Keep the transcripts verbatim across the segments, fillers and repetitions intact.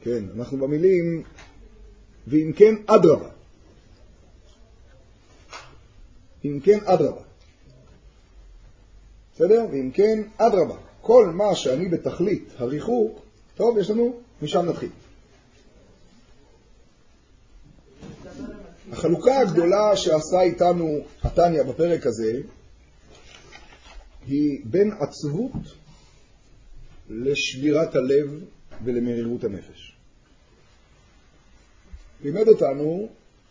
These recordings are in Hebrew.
כן, אנחנו במילים, ואם כן אדרבה. אם כן אדרבה. בסדר? ואם כן אדרבה. כל מה שאני בתכלית הריחוק, טוב, יש לנו, משם נתחיל. החלוקה הגדולה שעשה איתנו התניא בפרק הזה, היא בין עצבות לשבירת הלב ולמרירות הנפש. לימד אותנו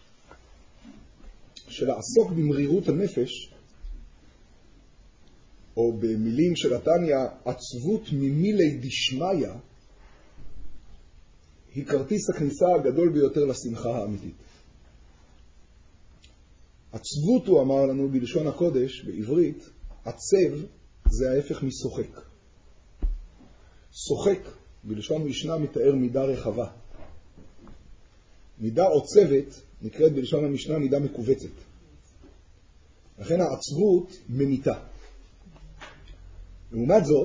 שלעסוק במרירות הנפש, או במילים של התניא, עצבות ממילי דשמיא, היא כרטיס הכניסה הגדול ביותר לשמחה האמיתית. עצבות, הוא אמר לנו בלשון הקודש, בעברית, עצב זה ההפך משוחק. שוחק, בלשון משנה, מתאר מידה רחבה. מידה עוצבת נקראת בלשון המשנה מידה מקובצת. לכן העצבות ממיתה. לעומת זאת,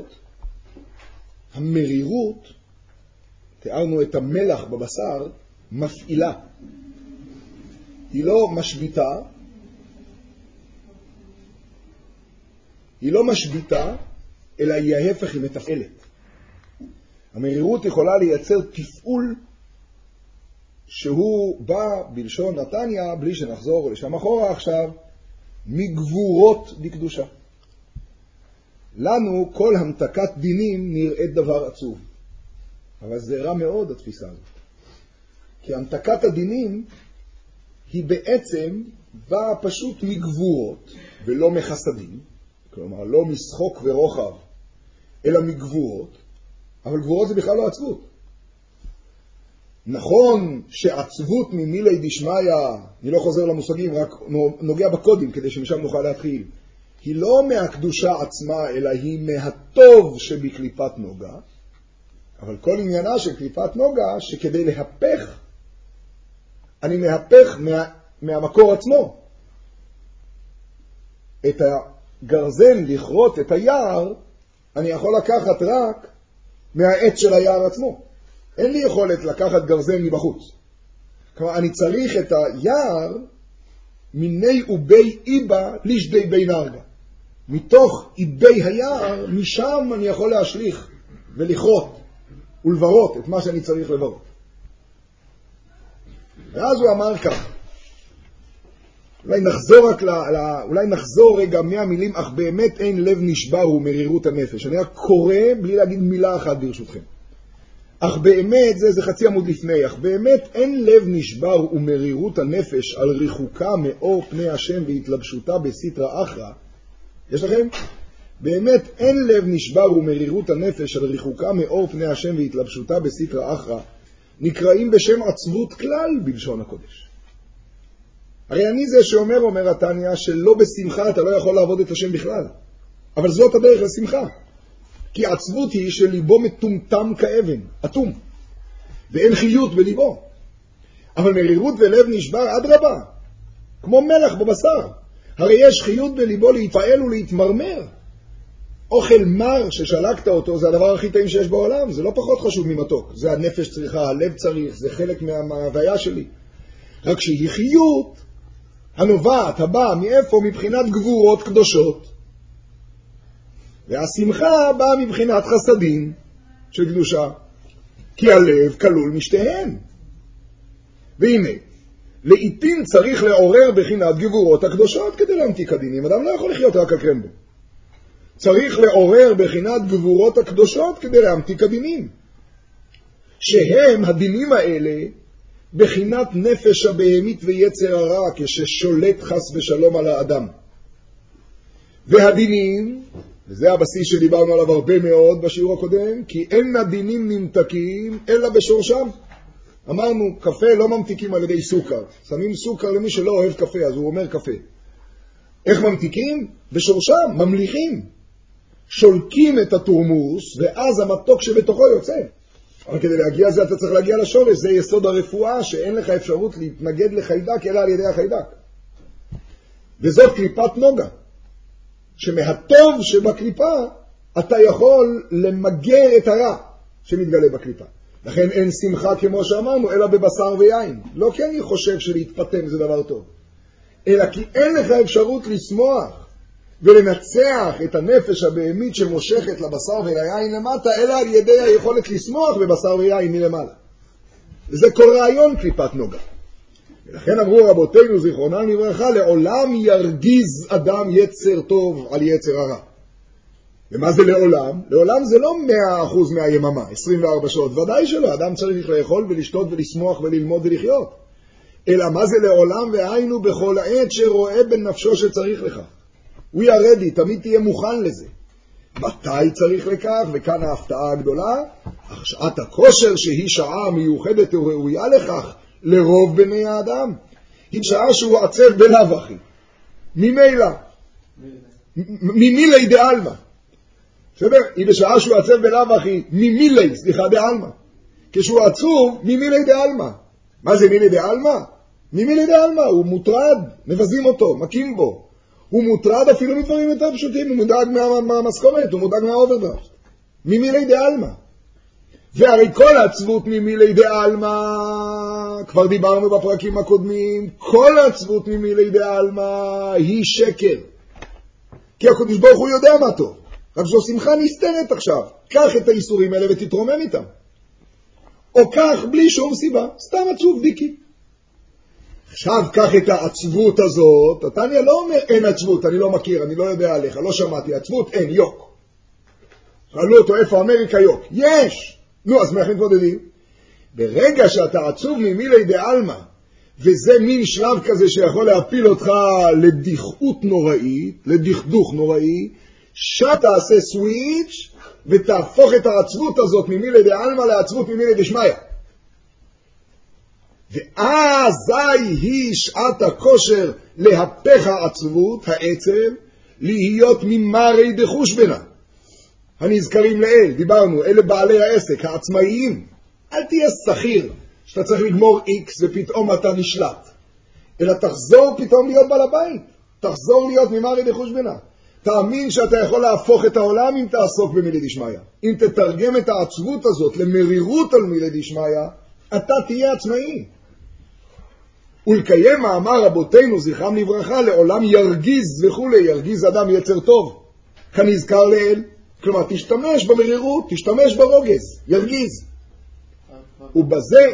המרירות, תיארנו את המלח בבשר, מפעילה. היא לא משביתה, היא לא משביתה, אלא היא ההפך, היא מתפעלת. המרירות יכולה לייצר תפעול שהוא בא בלשון התניא, בלי שנחזור לשם אחורה עכשיו, מגבורות בקדושה. לנו כל המתקת דינים נראית דבר עצוב. אבל זה רע מאוד התפיסה הזאת. כי המתקת הדינים היא בעצם באה פשוט מגבורות ולא מחסדים. כלומר, לא משחוק ורוחב, אלא מגבורות. אבל גבורות זה בכלל לא עצבות. נכון שעצבות ממילי דשמיא, אני לא חוזר למושגים, רק נוגע בקודים כדי שמשם נוכל להתחיל. היא לא מהקדושה עצמה, אלא היא מהטוב שבקליפת נוגה. אבל כל עניינה של קליפת נוגה, שכדי להפך, אני מהפך מה, מהמקור עצמו. את הגרזן לכרות את היער, אני יכול לקחת רק מהעץ של היער עצמו. אין לי יכולת לקחת גרזן מבחוץ. כלומר, אני צריך את היער מיני ובי איבה לשדי בי נרגה. מתוך איבי היער, משם אני יכול להשליך ולכרות ולברות את מה שאני צריך לברות. ואז הוא אמר כך, אולי נחזור רק ל, ל, אולי נחזור רגע מהמילים, אך באמת אין לב נשבר ומרירות הנפש. אני רק קורא בלי להגיד מילה אחת ברשותכם. אך באמת, זה, זה חצי עמוד לפני, אך באמת אין לב נשבר ומרירות הנפש על ריחוקה מאור פני השם והתלבשותה בסתרא אחרא. יש לכם? באמת אין לב נשבר ומרירות הנפש על ריחוקה מאור פני השם והתלבשותה בסתרא אחרא, נקראים בשם עצבות כלל בלשון הקודש. הרי אני זה שאומר, אומר התניא, שלא בשמחה אתה לא יכול לעבוד את השם בכלל. אבל זאת הדרך לשמחה. כי עצבות היא שליבו מטומטם כאבן, אטום. ואין חיות בליבו. אבל מרירות ולב נשבר עד רבה. כמו מלח בבשר. הרי יש חיות בליבו להתפעל ולהתמרמר. אוכל מר ששלקת אותו זה הדבר הכי טעים שיש בעולם. זה לא פחות חשוב ממתוק. זה הנפש צריכה, הלב צריך, זה חלק מההוויה שלי. רק שהיא חיות הנובעת, הבאה, מאיפה? מבחינת גבורות קדושות. והשמחה באה מבחינת חסדים של קדושה. כי הלב כלול משתיהן. והנה, לעתים צריך לעורר בחינת גבורות הקדושות כדי להמתיק הדינים. אדם לא יכול לחיות רק על קרמבו. צריך לעורר בחינת גבורות הקדושות כדי להמתיק הדינים. שהם, הדינים האלה, בחינת נפש הבהמית ויצר הרע, כששולט חס ושלום על האדם. והדינים, וזה הבסיס שדיברנו עליו הרבה מאוד בשיעור הקודם, כי אין הדינים נמתקים אלא בשורשם. אמרנו, קפה לא ממתיקים על ידי סוכר. שמים סוכר למי שלא אוהב קפה, אז הוא אומר קפה. איך ממתיקים? בשורשם, ממליכים. שולקים את התורמוס, ואז המתוק שבתוכו יוצא. אבל כדי להגיע לזה אתה צריך להגיע לשורש, זה יסוד הרפואה, שאין לך אפשרות להתנגד לחיידק, אלא על ידי החיידק. וזאת קליפת נוגה, שמהטוב שבקליפה, אתה יכול למגר את הרע שמתגלה בקליפה. לכן אין שמחה כמו שאמרנו, אלא בבשר ויין. לא כי אני חושב שלהתפתם זה דבר טוב, אלא כי אין לך אפשרות לשמוח ולנצח את הנפש הבהמית שמושכת לבשר וליין למטה, אלא על ידי היכולת לשמוח בבשר ויין מלמעלה. וזה כל רעיון קליפת נוגה. ולכן אמרו רבותינו זיכרונם לברכה, לעולם ירגיז אדם יצר טוב על יצר הרע. ומה זה לעולם? לעולם זה לא מאה אחוז מהיממה, עשרים וארבע שעות, ודאי שלא, אדם צריך לאכול ולשתות ולשמוח וללמוד ולחיות. אלא מה זה לעולם? והיינו בכל העת שרואה בנפשו שצריך לך. We are ready, תמיד תהיה מוכן לזה. מתי צריך לכך? וכאן ההפתעה הגדולה, אך שעת הכושר שהיא שעה מיוחדת וראויה לכך לרוב בני האדם, היא שעה שהוא עצב בלב אחי. ממילא. ממילי דעלמא. בסדר? היא בשעה שהוא עצב בלב אחי, ממילי, סליחה, דעלמא. כשהוא עצוב, ממילי דעלמא. מה זה מילי דעלמא? ממילי דעלמא, הוא מוטרד, מבזים אותו, מכים בו. הוא מוטרד אפילו מדברים יותר פשוטים, הוא מודאג מהמשכורת, הוא מודאג מהאוברדרפט. ממילי דעלמא. והרי כל העצבות ממילי דעלמא, כבר דיברנו בפרקים הקודמים, כל העצבות ממילי דעלמא היא שקר. כי הקדוש ברוך הוא יודע מה טוב. רק זו שמחה נסתרת עכשיו. קח את האיסורים האלה ותתרומם איתם. או קח בלי שום סיבה, סתם עצוב דיקי. עכשיו קח את העצבות הזאת, התניא לא אומר אין עצבות, אני לא מכיר, אני לא יודע עליך, לא שמעתי, עצבות אין, יוק. שאלו אותו איפה אמריקה יוק? יש! נו, אז מה אנחנו מתמודדים? ברגע שאתה עצוב ממילי דעלמא, וזה מין שלב כזה שיכול להפיל אותך לדיחות נוראית, לדכדוך נוראי, שתעשה סוויץ' ותהפוך את העצבות הזאת ממילי דעלמא לעצבות ממילי דשמיא. ואזי היא שעת הכושר להפך העצבות, העצב, להיות ממרי דחוש בנה. הנזכרים לאל, דיברנו, אלה בעלי העסק, העצמאיים. אל תהיה שכיר, שאתה צריך לגמור איקס ופתאום אתה נשלט. אלא תחזור פתאום להיות בעל הבית. תחזור להיות ממרי דחוש בנה. תאמין שאתה יכול להפוך את העולם אם תעסוק במילי דשמיא. אם תתרגם את העצבות הזאת למרירות על מילי דשמיא, אתה תהיה עצמאי. ולקיים מאמר רבותינו זכרם לברכה, לעולם ירגיז וכו', ירגיז אדם יצר טוב, כנזכר לאל. כלומר, תשתמש במרירות, תשתמש ברוגז, ירגיז. ובזה...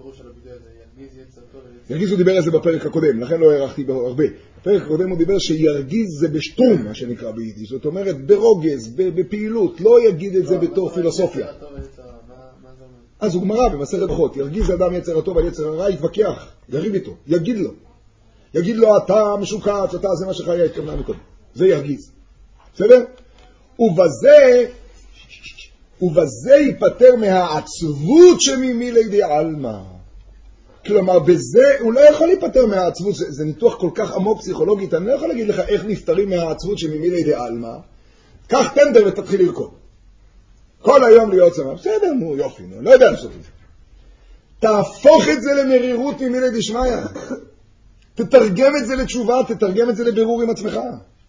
ירגיז הוא דיבר על זה בפרק הקודם, לכן לא הערכתי הרבה. בפרק הקודם הוא דיבר שירגיז זה בשטום, מה שנקרא ביידיש. זאת אומרת, ברוגז, בפעילות, לא יגיד את זה בתור פילוסופיה. אז הוא גמרא במסכת ברכות, ירגיז אדם יצר הטוב על יצר הרע, יתווכח, יריב איתו, יגיד לו. יגיד לו, אתה משוקץ, אתה זה מה שחיה התכוונה מקודם. זה ירגיז. בסדר? ובזה, ובזה ייפטר מהעצבות שממילי דעלמא. כלומר, בזה הוא לא יכול להיפטר מהעצבות, זה, זה ניתוח כל כך עמוק פסיכולוגית, אני לא יכול להגיד לך איך נפטרים מהעצבות שממילי דעלמא. קח טנדר ותתחיל לרקוד. כל היום להיות שמה, בסדר, נו, יופי, נו, לא יודע לעשות את זה. תהפוך את זה למרירות ממילי דשמיא. תתרגם את זה לתשובה, תתרגם את זה לבירור עם עצמך.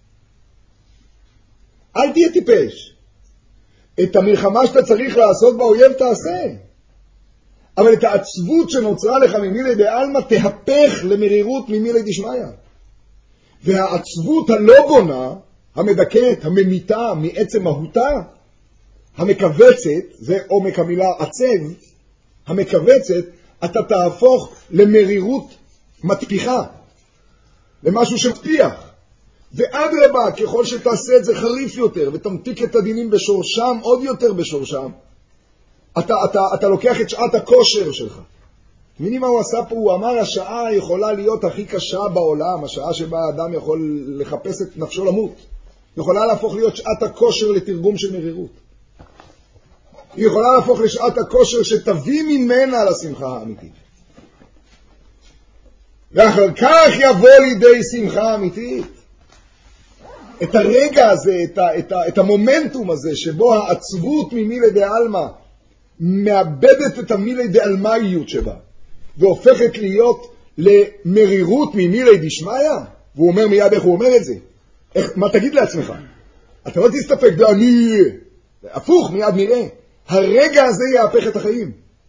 אל תהיה טיפש. את המלחמה שאתה צריך לעשות באויב תעשה. אבל את העצבות שנוצרה לך ממילי דעלמא תהפך למרירות ממילי דשמיא. והעצבות הלא בונה, המדכאת, הממיתה מעצם מהותה, המקבצת, זה עומק המילה עצב, המקבצת, אתה תהפוך למרירות מתפיחה, למשהו שמתפיח. ועד רבה, ככל שתעשה את זה חריף יותר, ותמתיק את הדינים בשורשם, עוד יותר בשורשם, אתה, אתה, אתה לוקח את שעת הכושר שלך. תמיני מה הוא עשה פה? הוא אמר, השעה יכולה להיות הכי קשה בעולם, השעה שבה האדם יכול לחפש את נפשו למות. יכולה להפוך להיות שעת הכושר לתרגום של מרירות. היא יכולה להפוך לשעת הכושר שתביא ממנה לשמחה האמיתית. ואחר כך יבוא לידי שמחה אמיתית. את הרגע הזה, את, ה, את, ה, את המומנטום הזה, שבו העצבות ממילי דעלמא מאבדת את המילי דעלמאיות שבה, והופכת להיות למרירות ממילי דשמיא. והוא אומר מיד איך הוא אומר את זה. איך, מה תגיד לעצמך? אתה לא תסתפק, אני... הפוך, מיד נראה. הרגע הזה יהפך את החיים.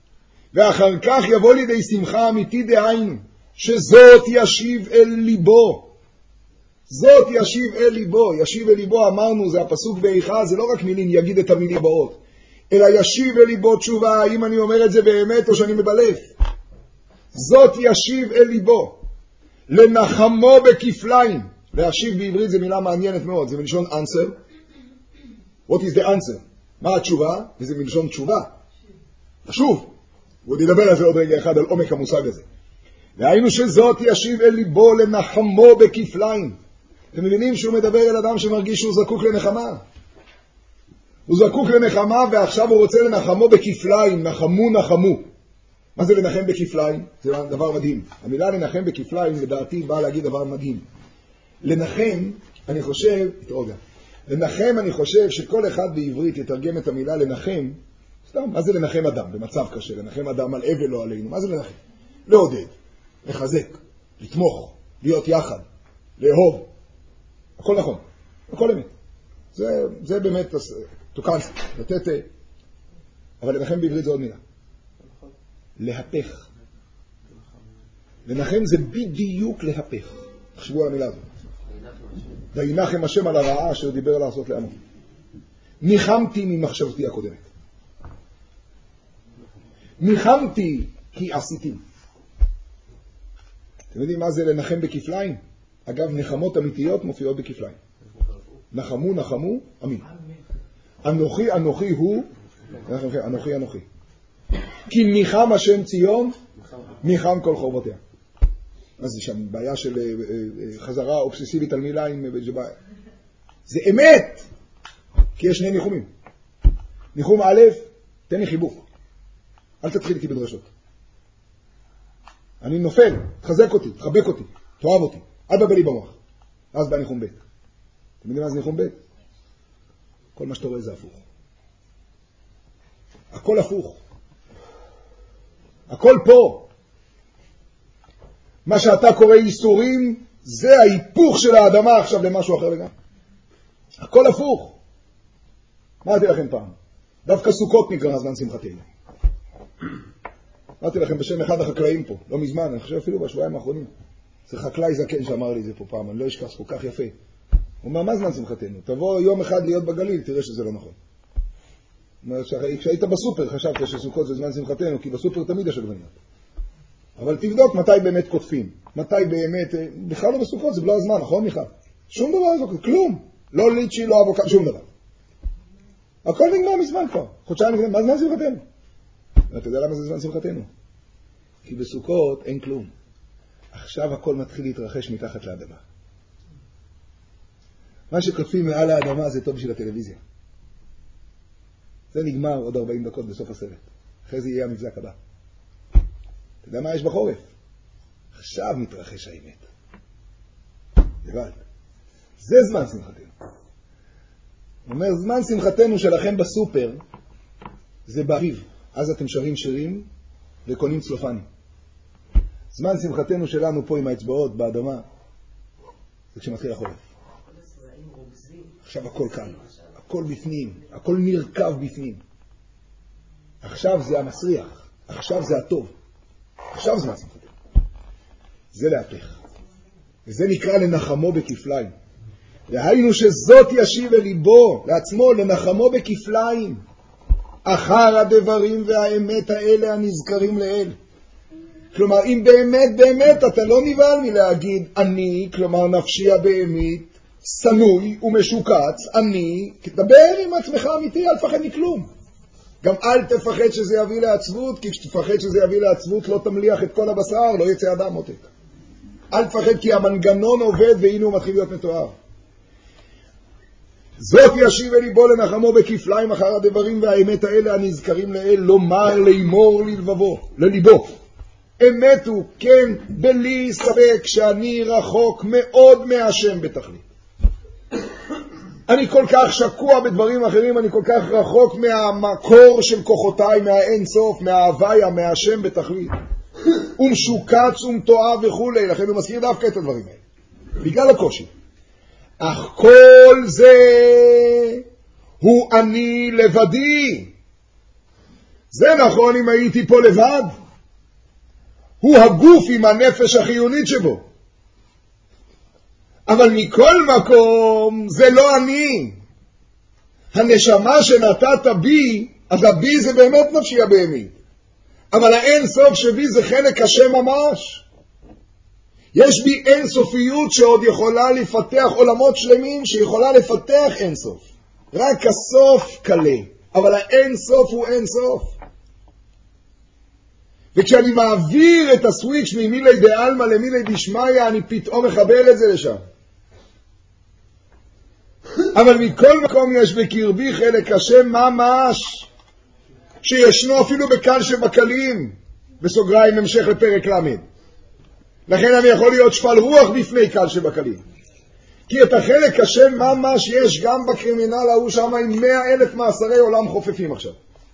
ואחר כך יבוא לידי שמחה אמיתי, דהיינו, שזאת ישיב אל ליבו. זאת ישיב אל ליבו. ישיב אל ליבו, אמרנו, זה הפסוק באיכה, זה לא רק מילים, יגיד את המילים הבאות, אלא ישיב אל ליבו תשובה, האם אני אומר את זה באמת או שאני מבלף. זאת ישיב אל ליבו, לנחמו בכפליים. להשיב בעברית זה מילה מעניינת מאוד, זה מלשון answer. What is the answer? מה התשובה? וזה מלשון תשובה. תשוב. הוא ידבר על זה עוד רגע אחד, על עומק המושג הזה. והיינו שזאת ישיב אל ליבו לנחמו בכפליים. אתם מבינים שהוא מדבר אל אדם שמרגיש שהוא זקוק לנחמה? הוא זקוק לנחמה ועכשיו הוא רוצה לנחמו בכפליים. נחמו נחמו. מה זה לנחם בכפליים? זה דבר מדהים. המילה לנחם בכפליים לדעתי באה להגיד דבר מדהים. לנחם, אני חושב, תרוגע, לנחם אני חושב שכל אחד בעברית יתרגם את המילה לנחם. סתם, מה זה לנחם אדם במצב קשה? לנחם אדם על אבל לא עלינו. מה זה לנחם? לעודד, לחזק, לתמוך, להיות יחד, לאהוב. הכל נכון, הכל אמת. זה, זה באמת תוקן, לתת, אבל לנחם בעברית זה עוד מילה. להפך. לנחם זה בדיוק להפך. תחשבו על המילה הזאת. וינחם השם על הרעה אשר דיבר לעשות לעמו. ניחמתי ממחשבתי הקודמת. ניחמתי כי עשיתי. אתם יודעים מה זה לנחם בכפליים? אגב, נחמות אמיתיות מופיעות בכפליים. נחמו, נחמו, אמין. אנוכי, אנוכי הוא, אנוכי, אנוכי. כי ניחם השם ציון, ניחם כל חורבותיה. אז זה שם בעיה של חזרה אובססיבית על מילה עם ג'באי. זה אמת! כי יש שני ניחומים. ניחום א', תן לי חיבוק. אל תתחיל איתי בדרשות. אני נופל, תחזק אותי, תחבק אותי, תאהב אותי. אל תבלבל לי במוח. אז בא ניחום ב'. אתם יודעים מה זה ניחום ב'? כל מה שאתה רואה זה הפוך. הכל הפוך. הכל פה. מה שאתה קורא איסורים, זה ההיפוך של האדמה עכשיו למשהו אחר לגמרי. הכל הפוך. אמרתי לכם פעם, דווקא סוכות נקרא זמן שמחתנו. אמרתי לכם בשם אחד החקלאים פה, לא מזמן, אני חושב אפילו בשבועיים האחרונים. זה חקלאי זקן שאמר לי את זה פה פעם, אני לא אשכח, כל כך יפה. הוא אומר, מה זמן שמחתנו? תבוא יום אחד להיות בגליל, תראה שזה לא נכון. כשהיית בסופר חשבת שסוכות זה זמן שמחתנו, כי בסופר תמיד יש עגבניות. אבל תבדוק מתי באמת קוטפים, מתי באמת, בכלל לא בסוכות, זה לא הזמן, נכון מיכל? שום דבר, כלום. לא ליצ'י, לא אבוקה, שום דבר. הכל נגמר מזמן כבר, חודשיים נגמר, מה זמן שמחתנו? ואתה יודע למה זה זמן שמחתנו? כי בסוכות אין כלום. עכשיו הכל מתחיל להתרחש מתחת לאדמה. מה שכותפים מעל האדמה זה טוב בשביל הטלוויזיה. זה נגמר עוד ארבעים דקות בסוף הסרט. אחרי זה יהיה המבזק הבא. אתה יודע מה יש בחורף? עכשיו מתרחש האמת. לבד. זה זמן שמחתנו. הוא אומר, זמן שמחתנו שלכם בסופר, זה באביב. אז אתם שרים שירים וקונים צלופנים. זמן שמחתנו שלנו פה עם האצבעות באדמה, זה כשמתחיל החורף. עכשיו הכל כאן. הכל בפנים. הכל נרכב בפנים. עכשיו זה המסריח. עכשיו זה הטוב. עכשיו זמן שמחתנו. זה להפך. וזה נקרא לנחמו בכפליים. והיינו שזאת ישיב אל ליבו, לעצמו, לנחמו בכפליים. אחר הדברים והאמת האלה הנזכרים לאל. כלומר, אם באמת, באמת, אתה לא נבהל מלהגיד אני, כלומר נפשי הבהמית, סנוי ומשוקץ, אני, תדבר עם עצמך אמיתי, אל תפחד מכלום. גם אל תפחד שזה יביא לעצבות, כי כשתפחד שזה יביא לעצבות לא תמליח את כל הבשר, לא יצא אדם מותק. אל תפחד כי המנגנון עובד והנה הוא מתחיל להיות מתואר. זאת ישיב אל ליבו לנחמו בכפליים אחר הדברים והאמת האלה הנזכרים לאל, לומר לימור ללבבו, לליבו. אמת הוא, כן, בלי ספק שאני רחוק מאוד מהשם בתכלית. אני כל כך שקוע בדברים אחרים, אני כל כך רחוק מהמקור של כוחותיי, מהאין סוף, מההוויה, מהשם בתכלית. ומשוקץ ומתואב וכו', לכן הוא מזכיר דווקא את הדברים האלה. בגלל הקושי. אך כל זה הוא אני לבדי. זה נכון אם הייתי פה לבד. הוא הגוף עם הנפש החיונית שבו. אבל מכל מקום זה לא אני. הנשמה שנתת בי, אז הבי זה באמת נפשי הבהמית. אבל האין סוף שבי זה חלק השם ממש. יש בי אין סופיות שעוד יכולה לפתח עולמות שלמים, שיכולה לפתח אין סוף. רק הסוף קלה, אבל האין סוף הוא אין סוף. וכשאני מעביר את הסוויץ' ממילי דאלמה למילי דשמיא, אני פתאום מחבר את זה לשם. אבל מכל מקום יש בקרבי חלק השם ממש, שישנו אפילו בקל שבקלים, בסוגריים המשך לפרק למד. לכן אני יכול להיות שפל רוח בפני קל שבקלים. כי את החלק השם ממש יש גם בקרימינל ההוא שם עם מאה אלף מאסרי עולם חופפים עכשיו.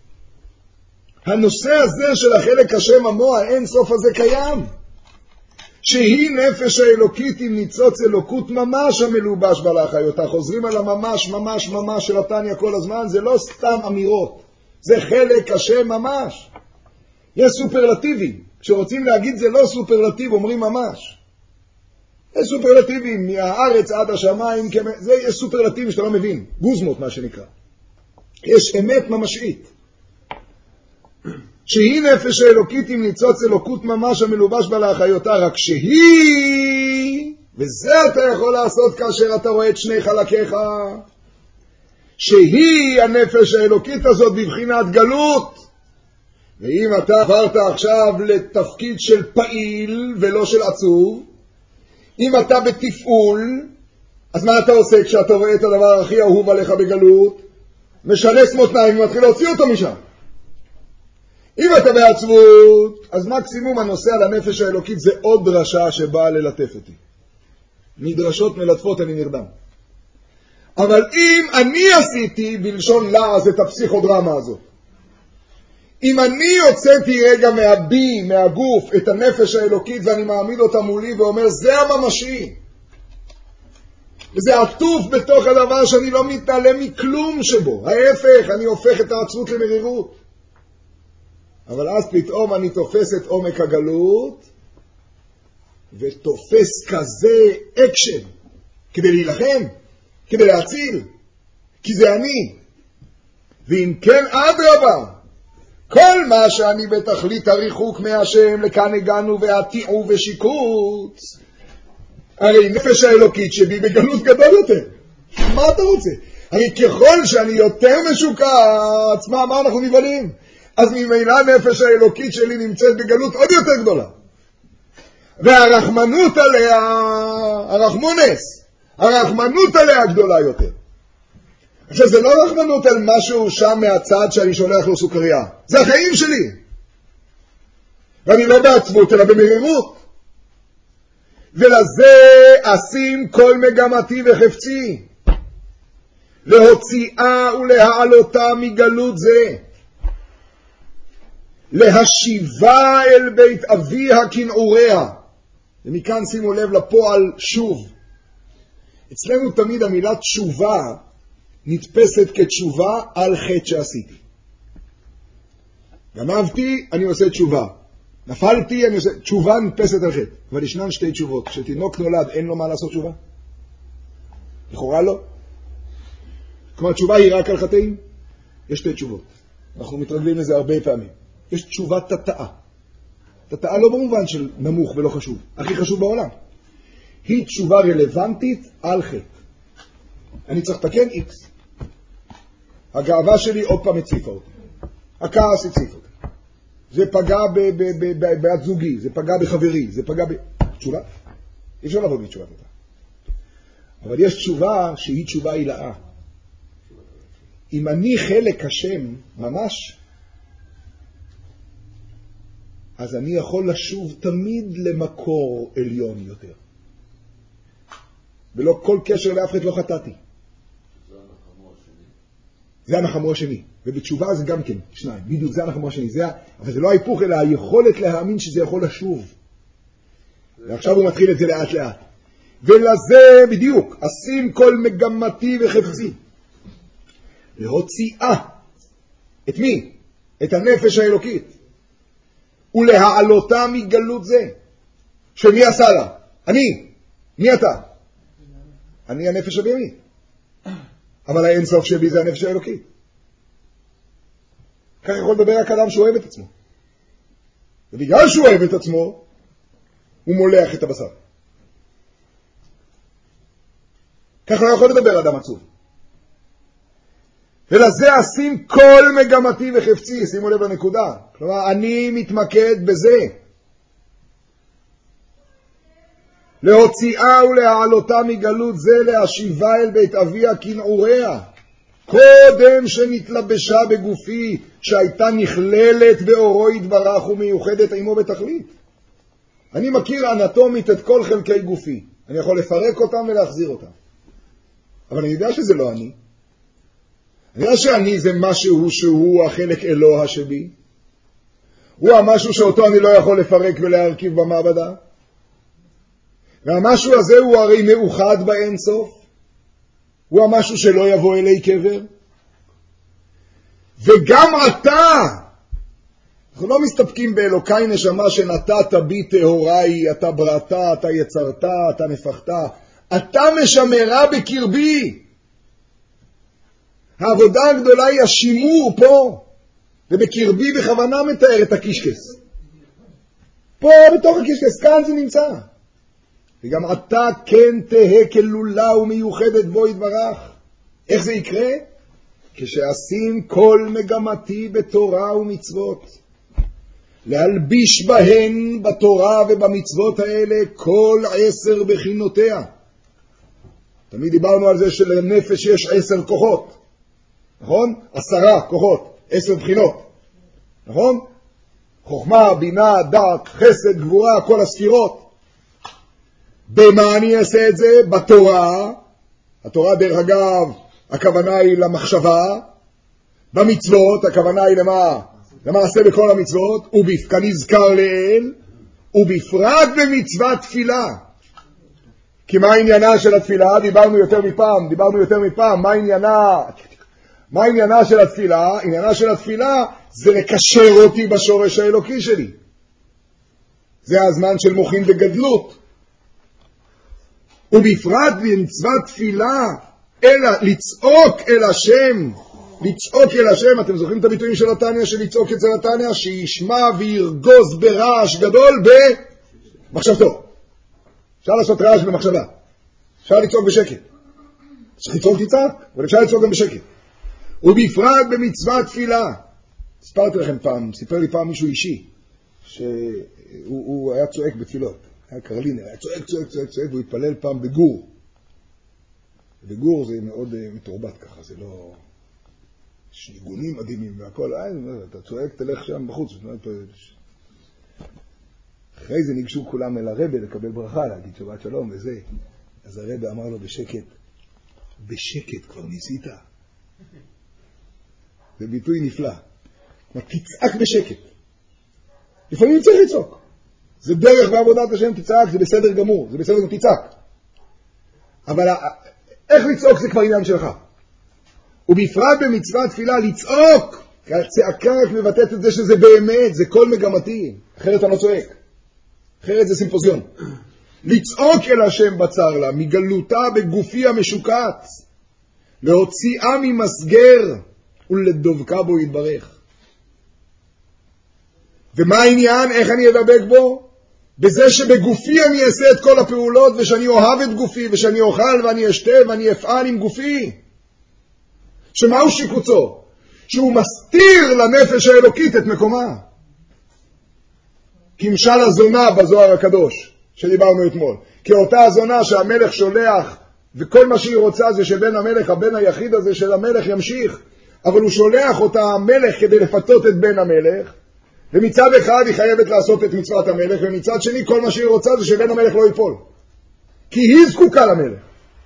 הנושא הזה של החלק השם עמו, האין סוף הזה קיים. שהיא נפש האלוקית עם ניצוץ אלוקות ממש המלובש בלאחיותה. חוזרים על הממש ממש ממש של התניא כל הזמן, זה לא סתם אמירות. זה חלק השם ממש. יש סופרלטיבים. כשרוצים להגיד זה לא סופרלטיב, אומרים ממש. יש סופרלטיבים מהארץ עד השמיים, זה יש סופרלטיבים שאתה לא מבין. גוזמות מה שנקרא. יש אמת ממשית. שהיא נפש האלוקית עם ניצוץ אלוקות ממש המלובש בה לאחיותה, רק שהיא, וזה אתה יכול לעשות כאשר אתה רואה את שני חלקיך, שהיא הנפש האלוקית הזאת בבחינת גלות. ואם אתה עברת עכשיו לתפקיד של פעיל ולא של עצוב, אם אתה בתפעול, אז מה אתה עושה כשאתה רואה את הדבר הכי אהוב עליך בגלות? משנס מותניים ומתחיל להוציא אותו משם. אם אתה בעצבות, אז מקסימום הנושא על הנפש האלוקית זה עוד דרשה שבאה ללטף אותי. מדרשות מלטפות אני נרדם. אבל אם אני עשיתי בלשון לעז את הפסיכודרמה הזאת, אם אני הוצאתי רגע מהבי, מהגוף, את הנפש האלוקית ואני מעמיד אותה מולי ואומר זה הממשי, וזה עטוף בתוך הדבר שאני לא מתעלם מכלום שבו, ההפך, אני הופך את העצבות למרירות. אבל אז פתאום אני תופס את עומק הגלות, ותופס כזה אקשן, כדי להילחם, כדי להציל, כי זה אני. ואם כן אדרבה, כל מה שאני בתכלית הריחוק מהשם, לכאן הגענו והתיעו ושיקוץ, הרי נפש האלוקית שבי בגלות גדול יותר. מה אתה רוצה? הרי ככל שאני יותר משוקץ, מה, מה אנחנו נבלים? אז ממילא הנפש האלוקית שלי נמצאת בגלות עוד יותר גדולה. והרחמנות עליה, הרחמונס, הרחמנות עליה גדולה יותר. עכשיו זה לא רחמנות על משהו שם מהצד שאני שולח לו סוכריה. זה החיים שלי. ואני לא בעצבות אלא במרירות. ולזה אשים כל מגמתי וחפצי. להוציאה ולהעלותה מגלות זה. להשיבה אל בית אביה כנעוריה. ומכאן שימו לב לפועל שוב. אצלנו תמיד המילה תשובה נתפסת כתשובה על חטא שעשיתי. גנבתי, אני עושה תשובה. נפלתי, אני עושה... תשובה נתפסת על חטא. אבל ישנן שתי תשובות. כשתינוק נולד, אין לו מה לעשות תשובה? לכאורה לא. כלומר, התשובה היא רק על חטאים? יש שתי תשובות. אנחנו מתרגלים לזה הרבה פעמים. יש תשובה תתאה. תתאה לא במובן של נמוך ולא חשוב. הכי חשוב בעולם. היא תשובה רלוונטית על חטא. אני צריך לתקן איקס. הגאווה שלי עוד פעם הציפה אותי. הכעס הציפה אותי. זה פגע בעד זוגי, זה פגע בחברי, זה פגע ב... תשובה? אי אפשר לבוא בתשובה תתאה. אבל יש תשובה שהיא תשובה הילאה. אם אני חלק השם ממש, אז אני יכול לשוב תמיד למקור עליון יותר. ולא כל קשר לאף אחד לא חטאתי. זה הנחמו השני. זה הנחמו השני. ובתשובה זה גם כן, שניים. בדיוק זה הנחמו השני. זה, אבל זה לא ההיפוך, אלא היכולת להאמין שזה יכול לשוב. ועכשיו הוא מתחיל את זה לאט לאט. ולזה בדיוק, אשים כל מגמתי וחפצי. להוציאה. את מי? את הנפש האלוקית, ולהעלותה מגלות זה. שמי עשה לה? אני. מי אתה? אני הנפש הבהמית. אבל האין סוף שבי זה הנפש האלוקית. כך יכול לדבר רק אדם שאוהב את עצמו. ובגלל שהוא אוהב את עצמו, הוא מולח את הבשר. כך לא יכול לדבר אדם עצוב. ולזה אשים כל מגמתי וחפצי, שימו לב לנקודה. כלומר, אני מתמקד בזה. להוציאה ולהעלותה מגלות זה, להשיבה אל בית אביה כנעוריה. קודם שנתלבשה בגופי, שהייתה נכללת באורו יתברך ומיוחדת עמו בתכלית. אני מכיר אנטומית את כל חלקי גופי. אני יכול לפרק אותם ולהחזיר אותם. אבל אני יודע שזה לא אני. אני יודע שאני זה משהו שהוא החלק אלוה שבי. הוא המשהו שאותו אני לא יכול לפרק ולהרכיב במעבדה. והמשהו הזה הוא הרי מאוחד באין סוף. הוא המשהו שלא יבוא אלי קבר. וגם אתה, אנחנו לא מסתפקים באלוקי נשמה שנתת בי טהוריי, אתה בראתה, אתה יצרת, אתה נפחת. אתה משמרה בקרבי. העבודה הגדולה היא השימור פה. ובקרבי בכוונה מתאר את הקישקס. פה בתוך הקישקס, כאן זה נמצא. וגם אתה כן תהה כלולה ומיוחדת בו יתברך. איך זה יקרה? כשאשים כל מגמתי בתורה ומצוות. להלביש בהן בתורה ובמצוות האלה כל עשר בחינותיה. תמיד דיברנו על זה שלנפש יש עשר כוחות. נכון? עשרה כוחות, עשר בחינות. נכון? חוכמה, בינה, דעת, חסד, גבורה, כל הספירות. במה אני אעשה את זה? בתורה. התורה דרך אגב, הכוונה היא למחשבה. במצוות, הכוונה היא למה? למעשה בכל המצוות. וכנזכר לאל, ובפרט במצוות תפילה. כי מה עניינה של התפילה? דיברנו יותר מפעם, דיברנו יותר מפעם. מה עניינה? מה עניינה של התפילה? עניינה של התפילה זה לקשר אותי בשורש האלוקי שלי. זה הזמן של מוחין וגדלות. ובפרט במצוות תפילה, אלא לצעוק אל השם, לצעוק אל השם. אתם זוכרים את הביטויים של התניא, של לצעוק אצל התניא? שישמע וירגוז ברעש גדול במחשבתו. אפשר לעשות רעש במחשבה, אפשר לצעוק בשקט. צריך לצעוק תצעק, אבל אפשר לצעוק גם בשקט. ובפרט במצוות תפילה. ספרתי לכם פעם, סיפר לי פעם מישהו אישי, שהוא היה צועק בתפילות. היה קרלינר, היה צועק, צועק, צועק, צועק, והוא התפלל פעם בגור. בגור זה מאוד uh, מתורבת ככה, זה לא... יש ניגונים מדהימים והכל, אה, אתה צועק, תלך שם בחוץ. אחרי זה ניגשו כולם אל הרבא לקבל ברכה, להגיד שבת שלום וזה. אז הרבא אמר לו בשקט, בשקט כבר ניסית. זה ביטוי נפלא. תצעק בשקט. לפעמים צריך לצעוק. זה דרך בעבודת השם, תצעק, זה בסדר גמור, זה בסדר גם תצעק. אבל איך לצעוק זה כבר עניין שלך. ובפרט במצוות תפילה, לצעוק, כי הצעקה רק מבטאת את זה שזה באמת, זה כל מגמתי, אחרת אני לא צועק. אחרת זה סימפוזיון. לצעוק אל השם בצר לה, מגלותה בגופי המשוקץ, להוציאה ממסגר ולדבקה בו יתברך. ומה העניין? איך אני אדבק בו? בזה שבגופי אני אעשה את כל הפעולות, ושאני אוהב את גופי, ושאני אוכל ואני אשתה ואני אפעל עם גופי. שמהו שיקוצו? שהוא מסתיר לנפש האלוקית את מקומה. כמשל הזונה בזוהר הקדוש שדיברנו אתמול. כי אותה הזונה שהמלך שולח, וכל מה שהיא רוצה זה שבן המלך, הבן היחיד הזה של המלך ימשיך, אבל הוא שולח אותה המלך כדי לפתות את בן המלך, ומצד אחד היא חייבת לעשות את מצוות המלך, ומצד שני כל מה שהיא רוצה זה שבן המלך לא ייפול. כי היא זקוקה למלך.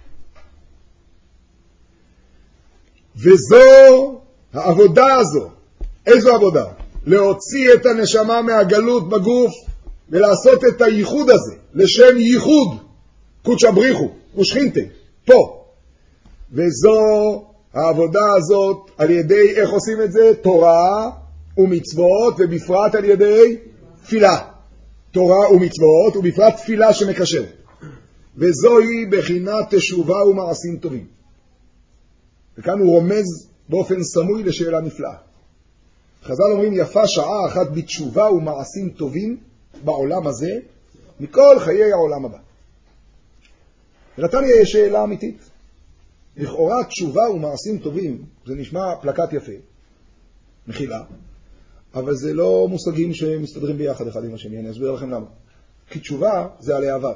וזו העבודה הזו. איזו עבודה? להוציא את הנשמה מהגלות בגוף, ולעשות את הייחוד הזה, לשם ייחוד, קודשא בריחו, ושכינתה, פה. וזו העבודה הזאת, על ידי איך עושים את זה? תורה ומצוות, ובפרט על ידי תפילה. תורה ומצוות, ובפרט תפילה שמקשר. וזוהי בחינת תשובה ומעשים טובים. וכאן הוא רומז באופן סמוי לשאלה נפלאה. חז"ל אומרים יפה שעה אחת בתשובה ומעשים טובים בעולם הזה, מכל חיי העולם הבא. ונתן לי שאלה אמיתית. לכאורה תשובה ומעשים טובים, זה נשמע פלקט יפה, מחילה, אבל זה לא מושגים שמסתדרים ביחד אחד עם השני, אני אסביר לכם למה. כי תשובה זה על העבר.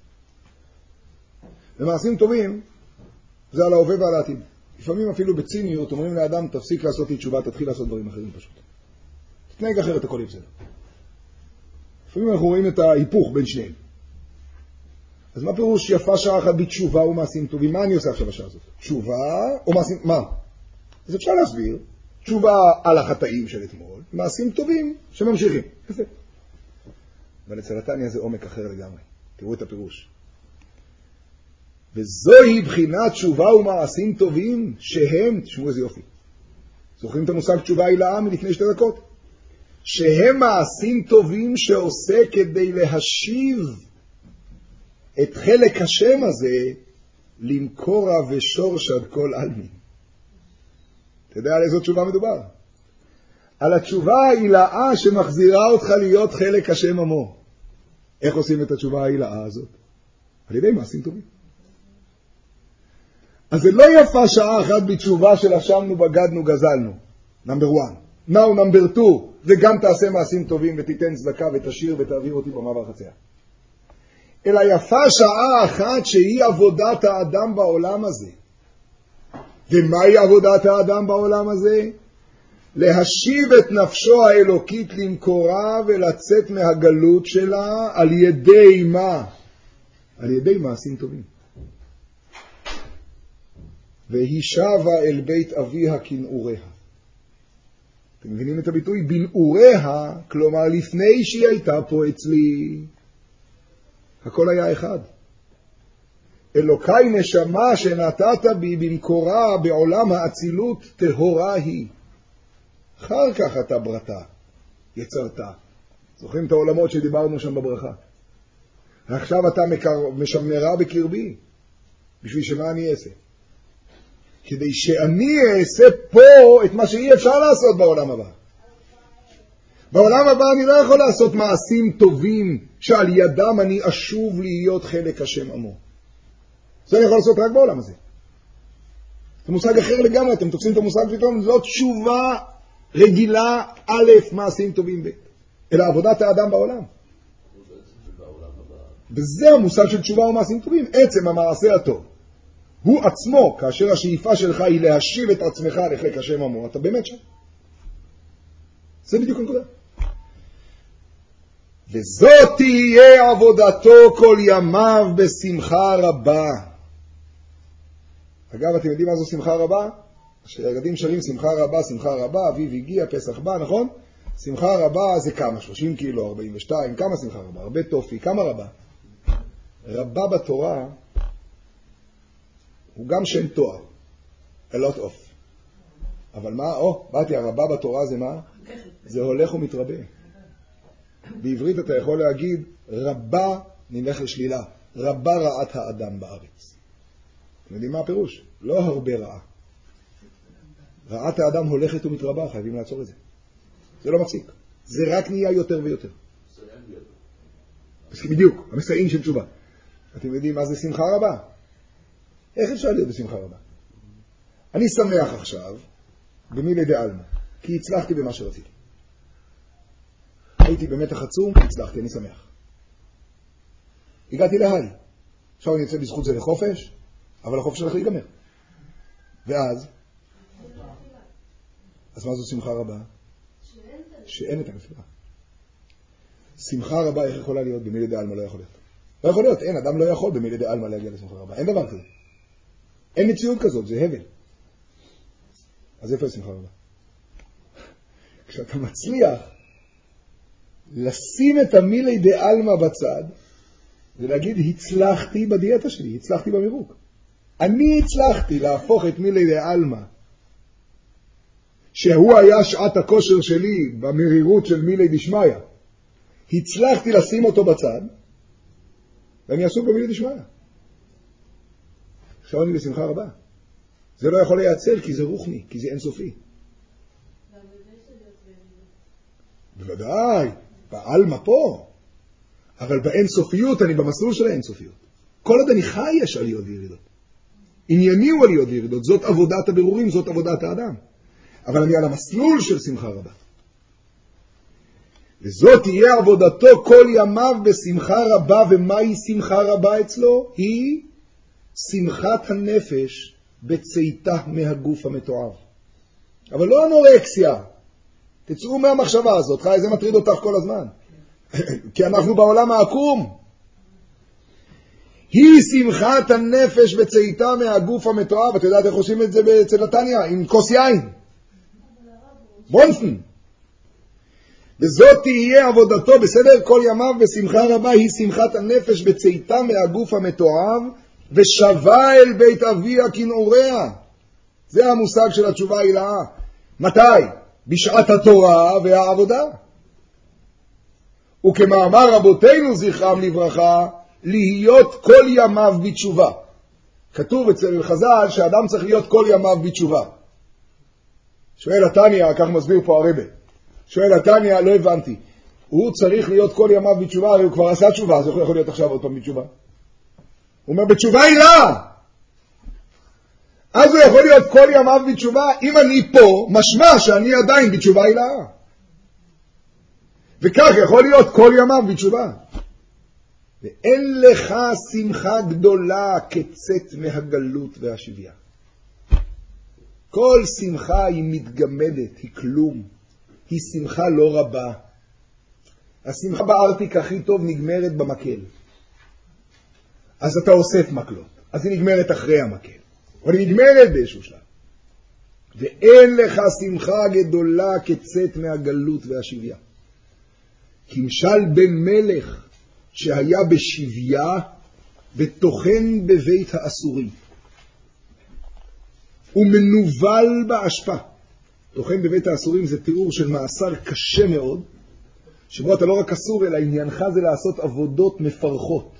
ומעשים טובים זה על ההווה ועל העתיד. לפעמים אפילו בציניות אומרים לאדם, תפסיק לעשות לי תשובה, תתחיל לעשות דברים אחרים פשוט. תתנהג אחרת, הכל יהיה בסדר. לפעמים אנחנו רואים את ההיפוך בין שניהם. אז מה פירוש יפה שעה אחת בתשובה ומעשים טובים? מה אני עושה עכשיו בשעה הזאת? תשובה או מעשים... מה? אז אפשר להסביר. תשובה על החטאים של אתמול, מעשים טובים שממשיכים. יפה. אבל אצל התניא זה עומק אחר לגמרי. תראו את הפירוש. וזוהי בחינת תשובה ומעשים טובים שהם, תשמעו איזה יופי. זוכרים את המושג תשובה הילאה מלפני שתי דקות? שהם מעשים טובים שעושה כדי להשיב את חלק השם הזה למקורה ושורשד כל אלמין. אתה יודע על איזו תשובה מדובר? על התשובה ההילאה שמחזירה אותך להיות חלק השם עמו. איך עושים את התשובה ההילאה הזאת? על ידי מעשים טובים. אז זה לא יפה שעה אחת בתשובה של אשמנו, בגדנו, גזלנו. נאמבר וואן. נאו נאמבר טו, וגם תעשה מעשים טובים ותיתן צדקה ותשאיר ותעביר אותי במעבר חצייה. אלא יפה שעה אחת שהיא עבודת האדם בעולם הזה. ומהי עבודת האדם בעולם הזה? להשיב את נפשו האלוקית למקורה ולצאת מהגלות שלה על ידי מה? על ידי מעשים טובים. והיא שבה אל בית אביה כנעוריה. אתם מבינים את הביטוי? בנעוריה, כלומר לפני שהיא הייתה פה אצלי, הכל היה אחד. אלוקי נשמה שנתת בי במקורה בעולם האצילות טהורה היא. אחר כך אתה ברתה, יצרת. זוכרים את העולמות שדיברנו שם בברכה? עכשיו אתה משמרה בקרבי. בשביל שמה אני אעשה? כדי שאני אעשה פה את מה שאי אפשר לעשות בעולם הבא. בעולם הבא אני לא יכול לעשות מעשים טובים שעל ידם אני אשוב להיות חלק השם עמו. זה אני יכול לעשות רק בעולם הזה. זה מושג אחר לגמרי, אתם תופסים את המושג פתאום, זאת תשובה רגילה א', מעשים טובים ב', אלא עבודת האדם בעולם. וזה המושג של תשובה ומעשים טובים, עצם המעשה הטוב. הוא עצמו, כאשר השאיפה שלך היא להשיב את עצמך לחלק השם עמו, אתה באמת שם. זה בדיוק הנקודה. וזאת תהיה עבודתו כל ימיו בשמחה רבה. אגב, אתם יודעים מה זו שמחה רבה? שהילדים שרים שמחה רבה, שמחה רבה, אביב הגיע, פסח בא, נכון? שמחה רבה זה כמה? שלושים קילו, ארבעים ושתיים, כמה שמחה רבה? הרבה טופי, כמה רבה? רבה בתורה הוא גם שם תואר, a lot of. אבל מה? או, באתי, הרבה בתורה זה מה? זה הולך ומתרבה. בעברית אתה יכול להגיד, רבה נלך לשלילה, רבה רעת האדם בארץ. אתם יודעים מה הפירוש? לא הרבה רעה. רעת האדם הולכת ומתרבה, חייבים לעצור את זה. זה לא מפסיק. זה רק נהיה יותר ויותר. בדיוק, המסעים של תשובה. אתם יודעים מה זה שמחה רבה? איך אפשר להיות בשמחה רבה? אני שמח עכשיו, במילי דעלמא, כי הצלחתי במה שרציתי. הייתי במתח עצום, הצלחתי, אני שמח. הגעתי להי. עכשיו אני יוצא בזכות זה לחופש, אבל החופש הולך להיגמר. ואז, אז מה זו שמחה רבה? שאין את הנפילה. שמחה רבה איך יכולה להיות? במילי דעלמא לא יכול להיות. לא יכול להיות, אין, אדם לא יכול במילי דעלמא להגיע לשמחה רבה. אין דבר כזה. אין מציאות כזאת, זה הבל. אז איפה שמחה רבה? כשאתה מצליח לשים את המילי דעלמא בצד, ולהגיד, הצלחתי בדיאטה שלי, הצלחתי במירוק. אני הצלחתי להפוך את מילי דעלמא שהוא היה שעת הכושר שלי במרירות של מילי דשמיא, הצלחתי לשים אותו בצד, ואני עסוק במילי דשמיא. עכשיו אני בשמחה רבה. זה לא יכול לייצר כי זה רוחני, כי זה אינסופי. בוודאי, בעלמא פה. אבל באינסופיות אני במסלול של האינסופיות. כל עוד אני חי יש עליות וירידות. ענייני הוא עליות וירידות. זאת עבודת הבירורים, זאת עבודת האדם. אבל אני על המסלול של שמחה רבה. וזאת תהיה עבודתו כל ימיו בשמחה רבה. ומהי שמחה רבה אצלו? היא שמחת הנפש בצאתה מהגוף המתועב. אבל לא אנורקסיה. תצאו מהמחשבה הזאת. חי, זה מטריד אותך כל הזמן. כי אנחנו בעולם העקום. היא שמחת הנפש בצאתה מהגוף המתועב. אתה יודעת איך עושים את זה אצל נתניה? עם כוס יין. בונסן. וזאת תהיה עבודתו בסדר כל ימיו בשמחה רבה. היא שמחת הנפש בצאתה מהגוף המתועב ושבה אל בית אביה כנעוריה. זה המושג של התשובה הילאה. מתי? בשעת התורה והעבודה. וכמאמר רבותינו זכרם לברכה, להיות כל ימיו בתשובה. כתוב אצל חז"ל שאדם צריך להיות כל ימיו בתשובה. שואל התניא, כך מסביר פה הרבי. שואל התניא, לא הבנתי. הוא צריך להיות כל ימיו בתשובה, הרי הוא כבר עשה תשובה, אז הוא יכול להיות עכשיו עוד פעם בתשובה. הוא אומר, בתשובה הילה. אז הוא יכול להיות כל ימיו בתשובה. אם אני פה, משמע שאני עדיין בתשובה הילה. וכך יכול להיות כל ימיו בתשובה. ואין לך שמחה גדולה כצאת מהגלות והשבייה. כל שמחה היא מתגמדת, היא כלום. היא שמחה לא רבה. השמחה בארטיק הכי טוב נגמרת במקל. אז אתה אוסף מקלות. אז היא נגמרת אחרי המקל. אבל היא נגמרת באיזשהו שלב. ואין לך שמחה גדולה כצאת מהגלות והשבייה. כמשל בן מלך שהיה בשביה ותוכן בבית האסורים. הוא מנובל באשפה. תוכן בבית האסורים זה תיאור של מאסר קשה מאוד, שבו אתה לא רק אסור, אלא עניינך זה לעשות עבודות מפרכות.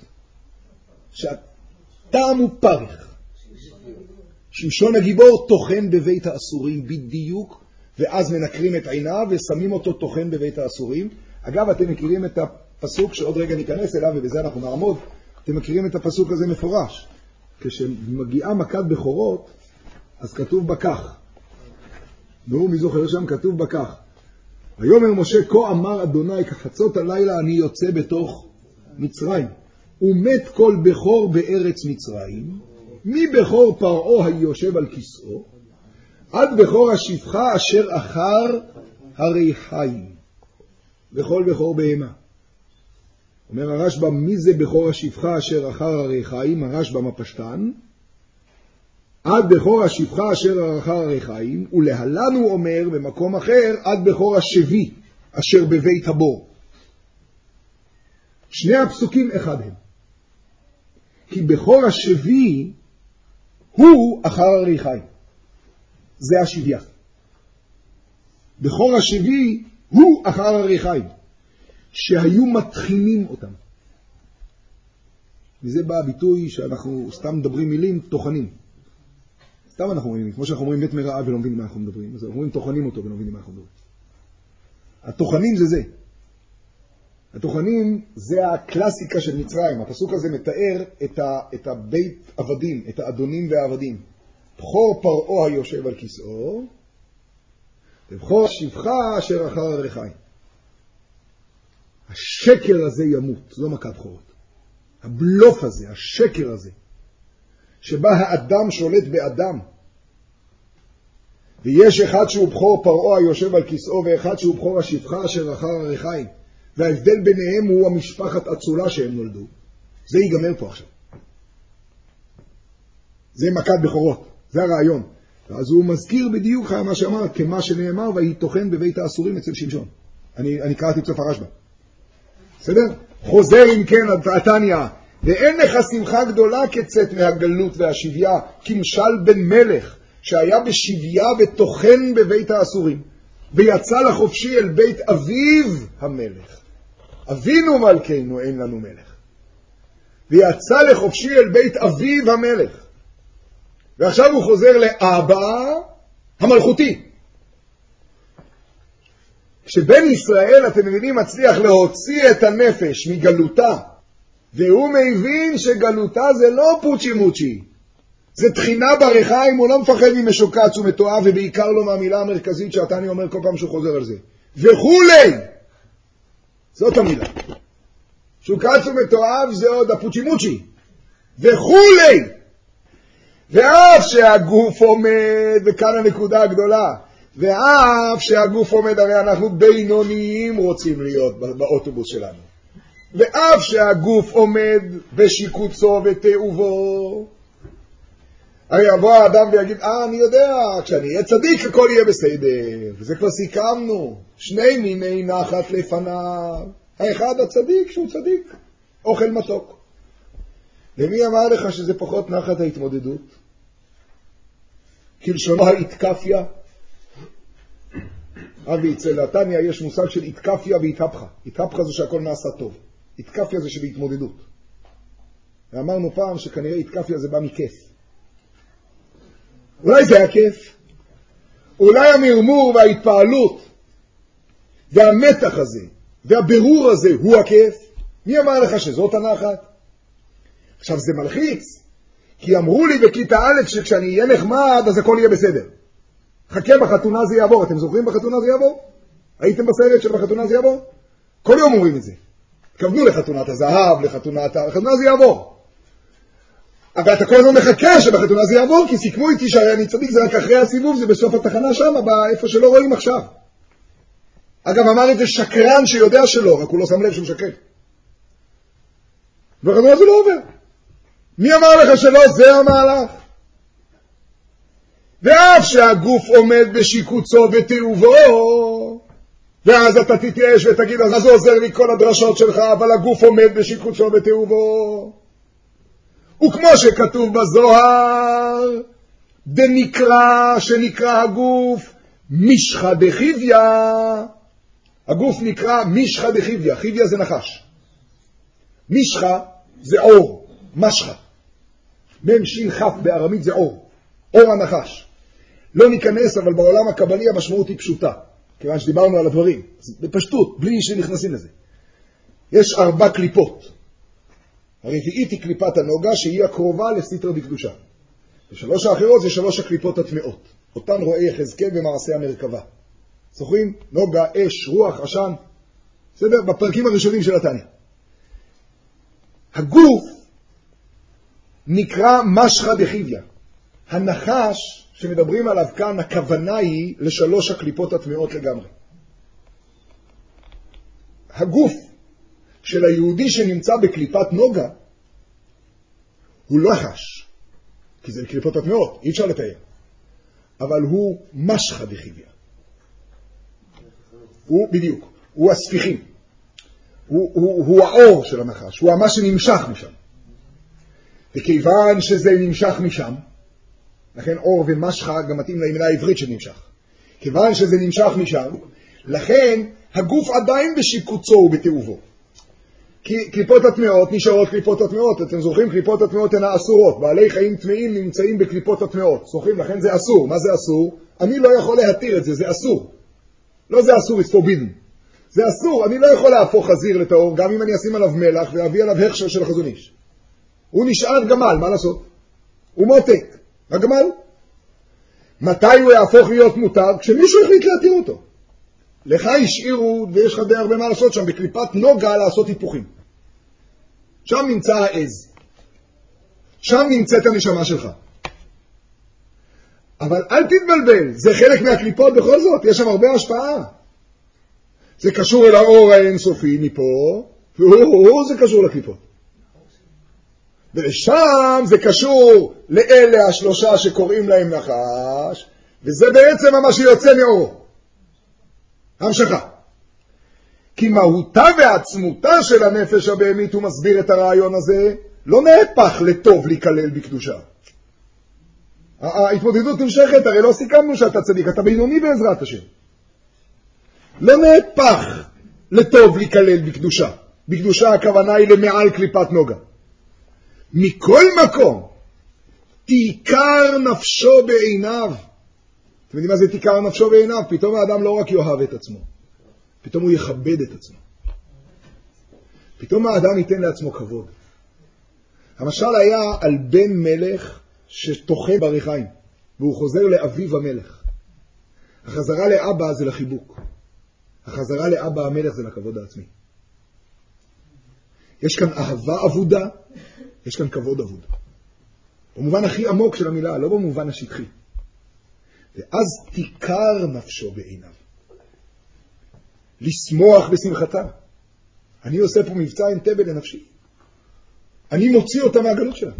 שהטעם הוא פרך. שמשון הגיבור תוכן בבית האסורים בדיוק, ואז מנקרים את עיניו ושמים אותו תוכן בבית האסורים. אגב, אתם מכירים את הפסוק שעוד רגע ניכנס אליו ובזה אנחנו נעמוד. אתם מכירים את הפסוק הזה מפורש. כשמגיעה מכת בכורות, אז כתוב בכך. נו, מי זוכר שם? כתוב בכך. ויאמר משה, כה אמר אדוני, כחצות הלילה אני יוצא בתוך מצרים. ומת כל בכור בארץ מצרים, מבכור פרעה היושב על כיסאו, עד בכור השפחה אשר אחר הריחיים. וכל בכור בהמה. אומר הרשב"א, מי זה בכור השפחה אשר אחר הריחיים? הרשב"א מפשטן. עד בכור השפחה אשר אחר הריחיים, ולהלן הוא אומר במקום אחר, עד בכור השבי אשר בבית הבור. שני הפסוקים אחד הם. כי בכור השבי הוא אחר הריחיים. זה השביה. בכור השבי הוא אחר הריחיים. שהיו מתחילים אותם. וזה בא הביטוי שאנחנו סתם מדברים מילים, תוכנים. סתם אנחנו אומרים, כמו שאנחנו אומרים מת מרעה ולא מבינים מה אנחנו מדברים. אז אנחנו אומרים תוכנים אותו ולא מבינים מה אנחנו מדברים. התוכנים זה זה. התוכנים זה הקלאסיקה של מצרים. הפסוק הזה מתאר את, ה, את הבית עבדים, את האדונים והעבדים. בכור פרעה היושב על כיסאו, ובכור השפחה אשר אחר הריחיים. השקר הזה ימות, זו מכת בכורות. הבלוף הזה, השקר הזה, שבה האדם שולט באדם, ויש אחד שהוא בכור פרעה היושב על כיסאו, ואחד שהוא בכור השפחה אשר אחר הריחיים, וההבדל ביניהם הוא המשפחת אצולה שהם נולדו. זה ייגמר פה עכשיו. זה מכת בכורות, זה הרעיון. אז הוא מזכיר בדיוק מה שאמר, כמה שנאמר, והיא תוכן בבית האסורים אצל שמשון. אני, אני קראתי בסוף הרשב"א. בסדר? חוזר אם כן התניא, ואין לך שמחה גדולה כצאת מהגלות והשביה, כמשל בן מלך שהיה בשביה וטוחן בבית האסורים, ויצא לחופשי אל בית אביו המלך. אבינו מלכנו, אין לנו מלך. ויצא לחופשי אל בית אביו המלך. ועכשיו הוא חוזר לאבא המלכותי. כשבן ישראל, אתם מבינים, מצליח להוציא את הנפש מגלותה, והוא מבין שגלותה זה לא פוצ'י מוצ'י, זה תחינה ברחיים, הוא לא מפחד ממשוקץ ומתואב, ובעיקר לא מהמילה המרכזית שאתה אני אומר כל פעם שהוא חוזר על זה. וכולי! זאת המילה. שוקץ ומתואב זה עוד הפוצ'י מוצ'י. וכולי! ואף שהגוף עומד, וכאן הנקודה הגדולה, ואף שהגוף עומד, הרי אנחנו בינוניים רוצים להיות באוטובוס שלנו. ואף שהגוף עומד בשיקוצו ותאובו, הרי יבוא האדם ויגיד, אה, אני יודע, כשאני אהיה צדיק הכל יהיה בסדר. וזה כבר סיכמנו. שני מיני נחת לפניו. האחד הצדיק שהוא צדיק, אוכל מתוק. ומי אמר לך שזה פחות נחת ההתמודדות? כלשונו ההתקפיה. אבי, אצל התניה יש מושג של התקפיה והתהפכה. התהפכה זה שהכל נעשה טוב. התקפיה זה שבהתמודדות. ואמרנו פעם שכנראה התקפיה זה בא מכיף. אולי זה הכיף. אולי המרמור וההתפעלות והמתח הזה והבירור הזה הוא הכיף. מי אמר לך שזאת הנחת? עכשיו זה מלחיץ, כי אמרו לי בכיתה א' שכשאני אהיה נחמד אז הכל יהיה בסדר. חכה, בחתונה זה יעבור. אתם זוכרים בחתונה זה יעבור? הייתם בסרט שבחתונה זה יעבור? כל יום אומרים את זה. תכוונו לחתונת הזהב, לחתונת... לחתונה זה יעבור. אבל אתה כל הזמן מחכה שבחתונה זה יעבור, כי סיכמו איתי שאני צדיק זה רק אחרי הסיבוב, זה בסוף התחנה שם, באיפה שלא רואים עכשיו. אגב, אמר את זה שקרן שיודע שלא, רק הוא לא שם לב שהוא שקר. בחתונה זה לא עובר. מי אמר לך שלא? זה המהלך. ואף שהגוף עומד בשיקוצו ותאובו, ואז אתה תתייאש ותגיד, אז זה עוזר לי כל הדרשות שלך, אבל הגוף עומד בשיקוצו ותאובו. וכמו שכתוב בזוהר, דנקרא, שנקרא הגוף, משחה דחיביה. הגוף נקרא משחה דחיביה. חיביה זה נחש. משחה זה אור, משחה. מם שין חף בארמית זה אור, אור הנחש. לא ניכנס, אבל בעולם הקבלי המשמעות היא פשוטה, כיוון שדיברנו על הדברים. בפשטות, בלי שנכנסים לזה. יש ארבע קליפות. הרביעית היא קליפת הנוגה, שהיא הקרובה לסתר דקדושה. ושלוש האחרות זה שלוש הקליפות הטמאות. אותן רואה יחזקאל במעשה המרכבה. זוכרים? נוגה, אש, רוח, עשן. בסדר? בפרקים הראשונים של התניא. הגוף נקרא משחה דחיביה. הנחש שמדברים עליו כאן, הכוונה היא לשלוש הקליפות הטמאות לגמרי. הגוף של היהודי שנמצא בקליפת נוגה הוא לא נחש, כי זה קליפות הטמאות, אי אפשר לתאר. אבל הוא משחה דחיביה. הוא בדיוק, הוא הספיחים. הוא, הוא, הוא האור של הנחש, הוא מה שנמשך משם. וכיוון שזה נמשך משם, לכן אור ומשחה גם מתאים לאמונה העברית שנמשך. כיוון שזה נמשך משם, לכן הגוף עדיין בשיקוצו ובתאובו. כי קליפות הטמאות נשארות קליפות הטמאות. אתם זוכרים, קליפות הטמאות הן האסורות. בעלי חיים טמאים נמצאים בקליפות הטמאות. זוכרים, לכן זה אסור. מה זה אסור? אני לא יכול להתיר את זה, זה אסור. לא זה אסור, it's forbidden. זה אסור, אני לא יכול להפוך חזיר לטהור, גם אם אני אשים עליו מלח ואביא עליו הכשר של החזון איש. הוא נשאר גמל, מה לעשות? הוא מותק. הגמל. מתי הוא יהפוך להיות מותר? כשמישהו החליט להתיר אותו. לך השאירו, ויש לך די הרבה מה לעשות שם, בקליפת נוגה לעשות היפוכים. שם נמצא העז. שם נמצאת הנשמה שלך. אבל אל תתבלבל, זה חלק מהקליפות בכל זאת, יש שם הרבה השפעה. זה קשור אל האור האינסופי מפה, והוא זה קשור לקליפות. ושם זה קשור לאלה השלושה שקוראים להם נחש, וזה בעצם מה שיוצא מאור. המשכה. כי מהותה ועצמותה של הנפש הבהמית, הוא מסביר את הרעיון הזה, לא נהפך לטוב להיכלל בקדושה. ההתמודדות נמשכת, הרי לא סיכמנו שאתה צדיק, אתה בינוני בעזרת השם. לא נהפך לטוב להיכלל בקדושה. בקדושה הכוונה היא למעל קליפת נוגה. מכל מקום, תיקר נפשו בעיניו. אתם יודעים מה זה תיקר נפשו בעיניו? פתאום האדם לא רק יאהב את עצמו, פתאום הוא יכבד את עצמו. פתאום האדם ייתן לעצמו כבוד. המשל היה על בן מלך שתוכל בריחיים, והוא חוזר לאביו המלך. החזרה לאבא זה לחיבוק. החזרה לאבא המלך זה לכבוד העצמי. יש כאן אהבה עבודה, יש כאן כבוד עבוד. במובן הכי עמוק של המילה, לא במובן השטחי. ואז תיקר נפשו בעיניו. לשמוח בשמחתה. אני עושה פה מבצע אנטבה לנפשי. אני מוציא אותה מהגלות שלה.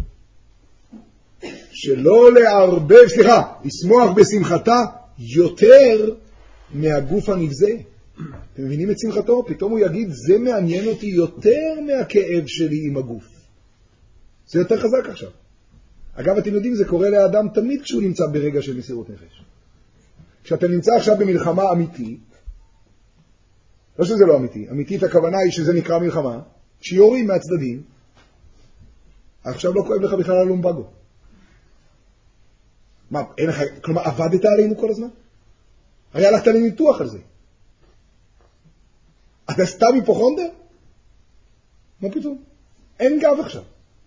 שלא לערבב, סליחה, לשמוח בשמחתה יותר מהגוף הנבזה. אתם מבינים את שמחתו? פתאום הוא יגיד, זה מעניין אותי יותר מהכאב שלי עם הגוף. זה יותר חזק עכשיו. אגב, אתם יודעים, זה קורה לאדם תמיד כשהוא נמצא ברגע של מסירות נפש. כשאתה נמצא עכשיו במלחמה אמיתית, לא שזה לא אמיתי, אמיתית הכוונה היא שזה נקרא מלחמה, כשיורים מהצדדים, עכשיו לא כואב לך בכלל על לומבגו. מה, אין לך, כלומר, עבדת עלינו כל הזמן? הרי הלכת לניתוח על זה. אתה סתם היפוכונדר? מה פתאום? אין גב עכשיו.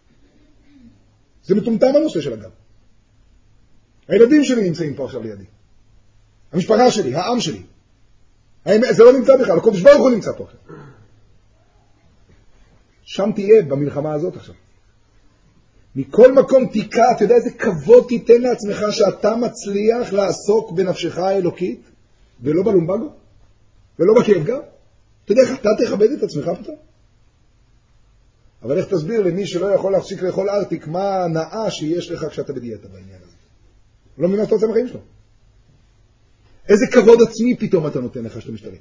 זה מטומטם הנושא של הגב. הילדים שלי נמצאים פה עכשיו לידי. המשפחה שלי, העם שלי. זה לא נמצא בכלל, הקודש ברוך הוא נמצא פה עכשיו. שם תהיה במלחמה הזאת עכשיו. מכל מקום תיקע, אתה יודע איזה כבוד תיתן לעצמך שאתה מצליח לעסוק בנפשך האלוקית, ולא בלומבגו, ולא בכאב גב. אתה יודע איך אתה תכבד את עצמך פתאום? אבל איך תסביר למי שלא יכול להפסיק לאכול ארטיק, מה ההנאה שיש לך כשאתה בדיאטה בעניין הזה? לא מבין מה אתה רוצה מהחיים שלו. איזה כבוד עצמי פתאום אתה נותן לך שאתה משתלט.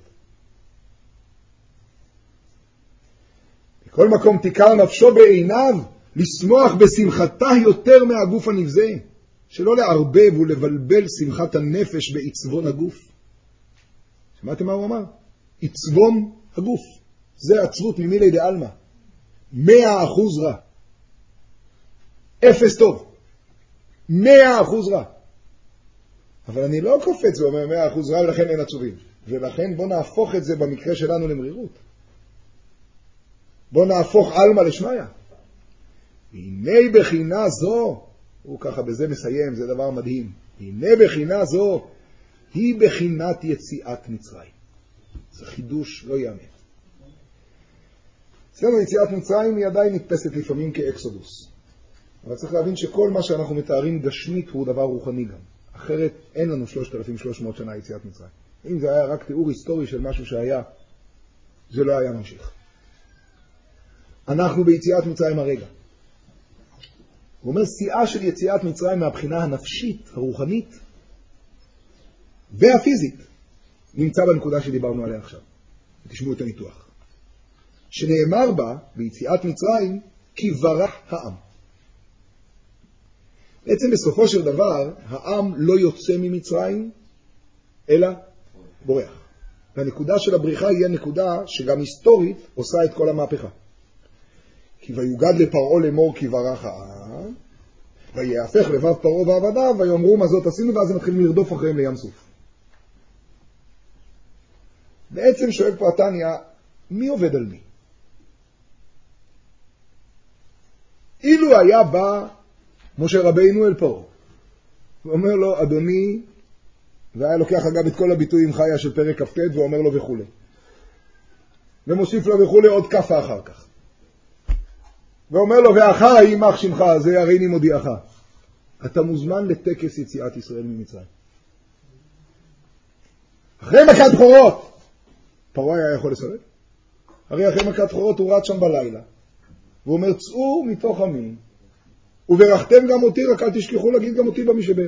בכל מקום תיקר נפשו בעיניו, לשמוח בשמחתה יותר מהגוף הנבזה, שלא לערבב ולבלבל שמחת הנפש בעצבון הגוף. שמעתם מה הוא אמר? עצבון הגוף. זה עצבות ממילי דעלמא. מאה אחוז רע. אפס טוב. מאה אחוז רע. אבל אני לא קופץ ואומר מאה אחוז רע ולכן אין עצובים. ולכן בוא נהפוך את זה במקרה שלנו למרירות. בוא נהפוך אלמה לשמיה. הנה בחינה זו, הוא ככה בזה מסיים, זה דבר מדהים. הנה בחינה זו, היא בחינת יציאת מצרים. זה חידוש לא יאמן. אצלנו יציאת מצרים היא עדיין נתפסת לפעמים כאקסודוס. אבל צריך להבין שכל מה שאנחנו מתארים גשמית הוא דבר רוחני גם. אחרת אין לנו שלושת אלפים ושלוש מאות שנה יציאת מצרים. אם זה היה רק תיאור היסטורי של משהו שהיה, זה לא היה ממשיך. אנחנו ביציאת מצרים הרגע. הוא אומר, שיאה של יציאת מצרים מהבחינה הנפשית, הרוחנית והפיזית, נמצא בנקודה שדיברנו עליה עכשיו. תשמעו את הניתוח. שנאמר בה, ביציאת מצרים, כי ברח העם. בעצם בסופו של דבר, העם לא יוצא ממצרים, אלא בורח. והנקודה של הבריחה היא הנקודה שגם היסטורית עושה את כל המהפכה. כי ויוגד לפרעה לאמור כי ברח העם, ויהפך לבב פרעה ועבדיו, ויאמרו מה זאת עשינו, ואז הם מתחילים לרדוף אחריהם לים סוף. בעצם שואל פה התניא, מי עובד על מי? אילו היה בא משה רבינו אל פרעה, ואומר לו, אדוני, והיה לוקח אגב את כל הביטויים חיה של פרק כ"ט, ואומר לו וכו'. ומוסיף לו וכו' עוד כפה אחר כך. ואומר לו, ואחר יימח שמך, זה הריני מודיעך. אתה מוזמן לטקס יציאת ישראל ממצרים. אחרי מכת בכורות, פרעה היה יכול לסרב. הרי אחרי מכת בכורות הוא רץ שם בלילה, והוא אומר, צאו מתוך עמי, וברכתם גם אותי, רק אל תשכחו להגיד גם אותי במשבר.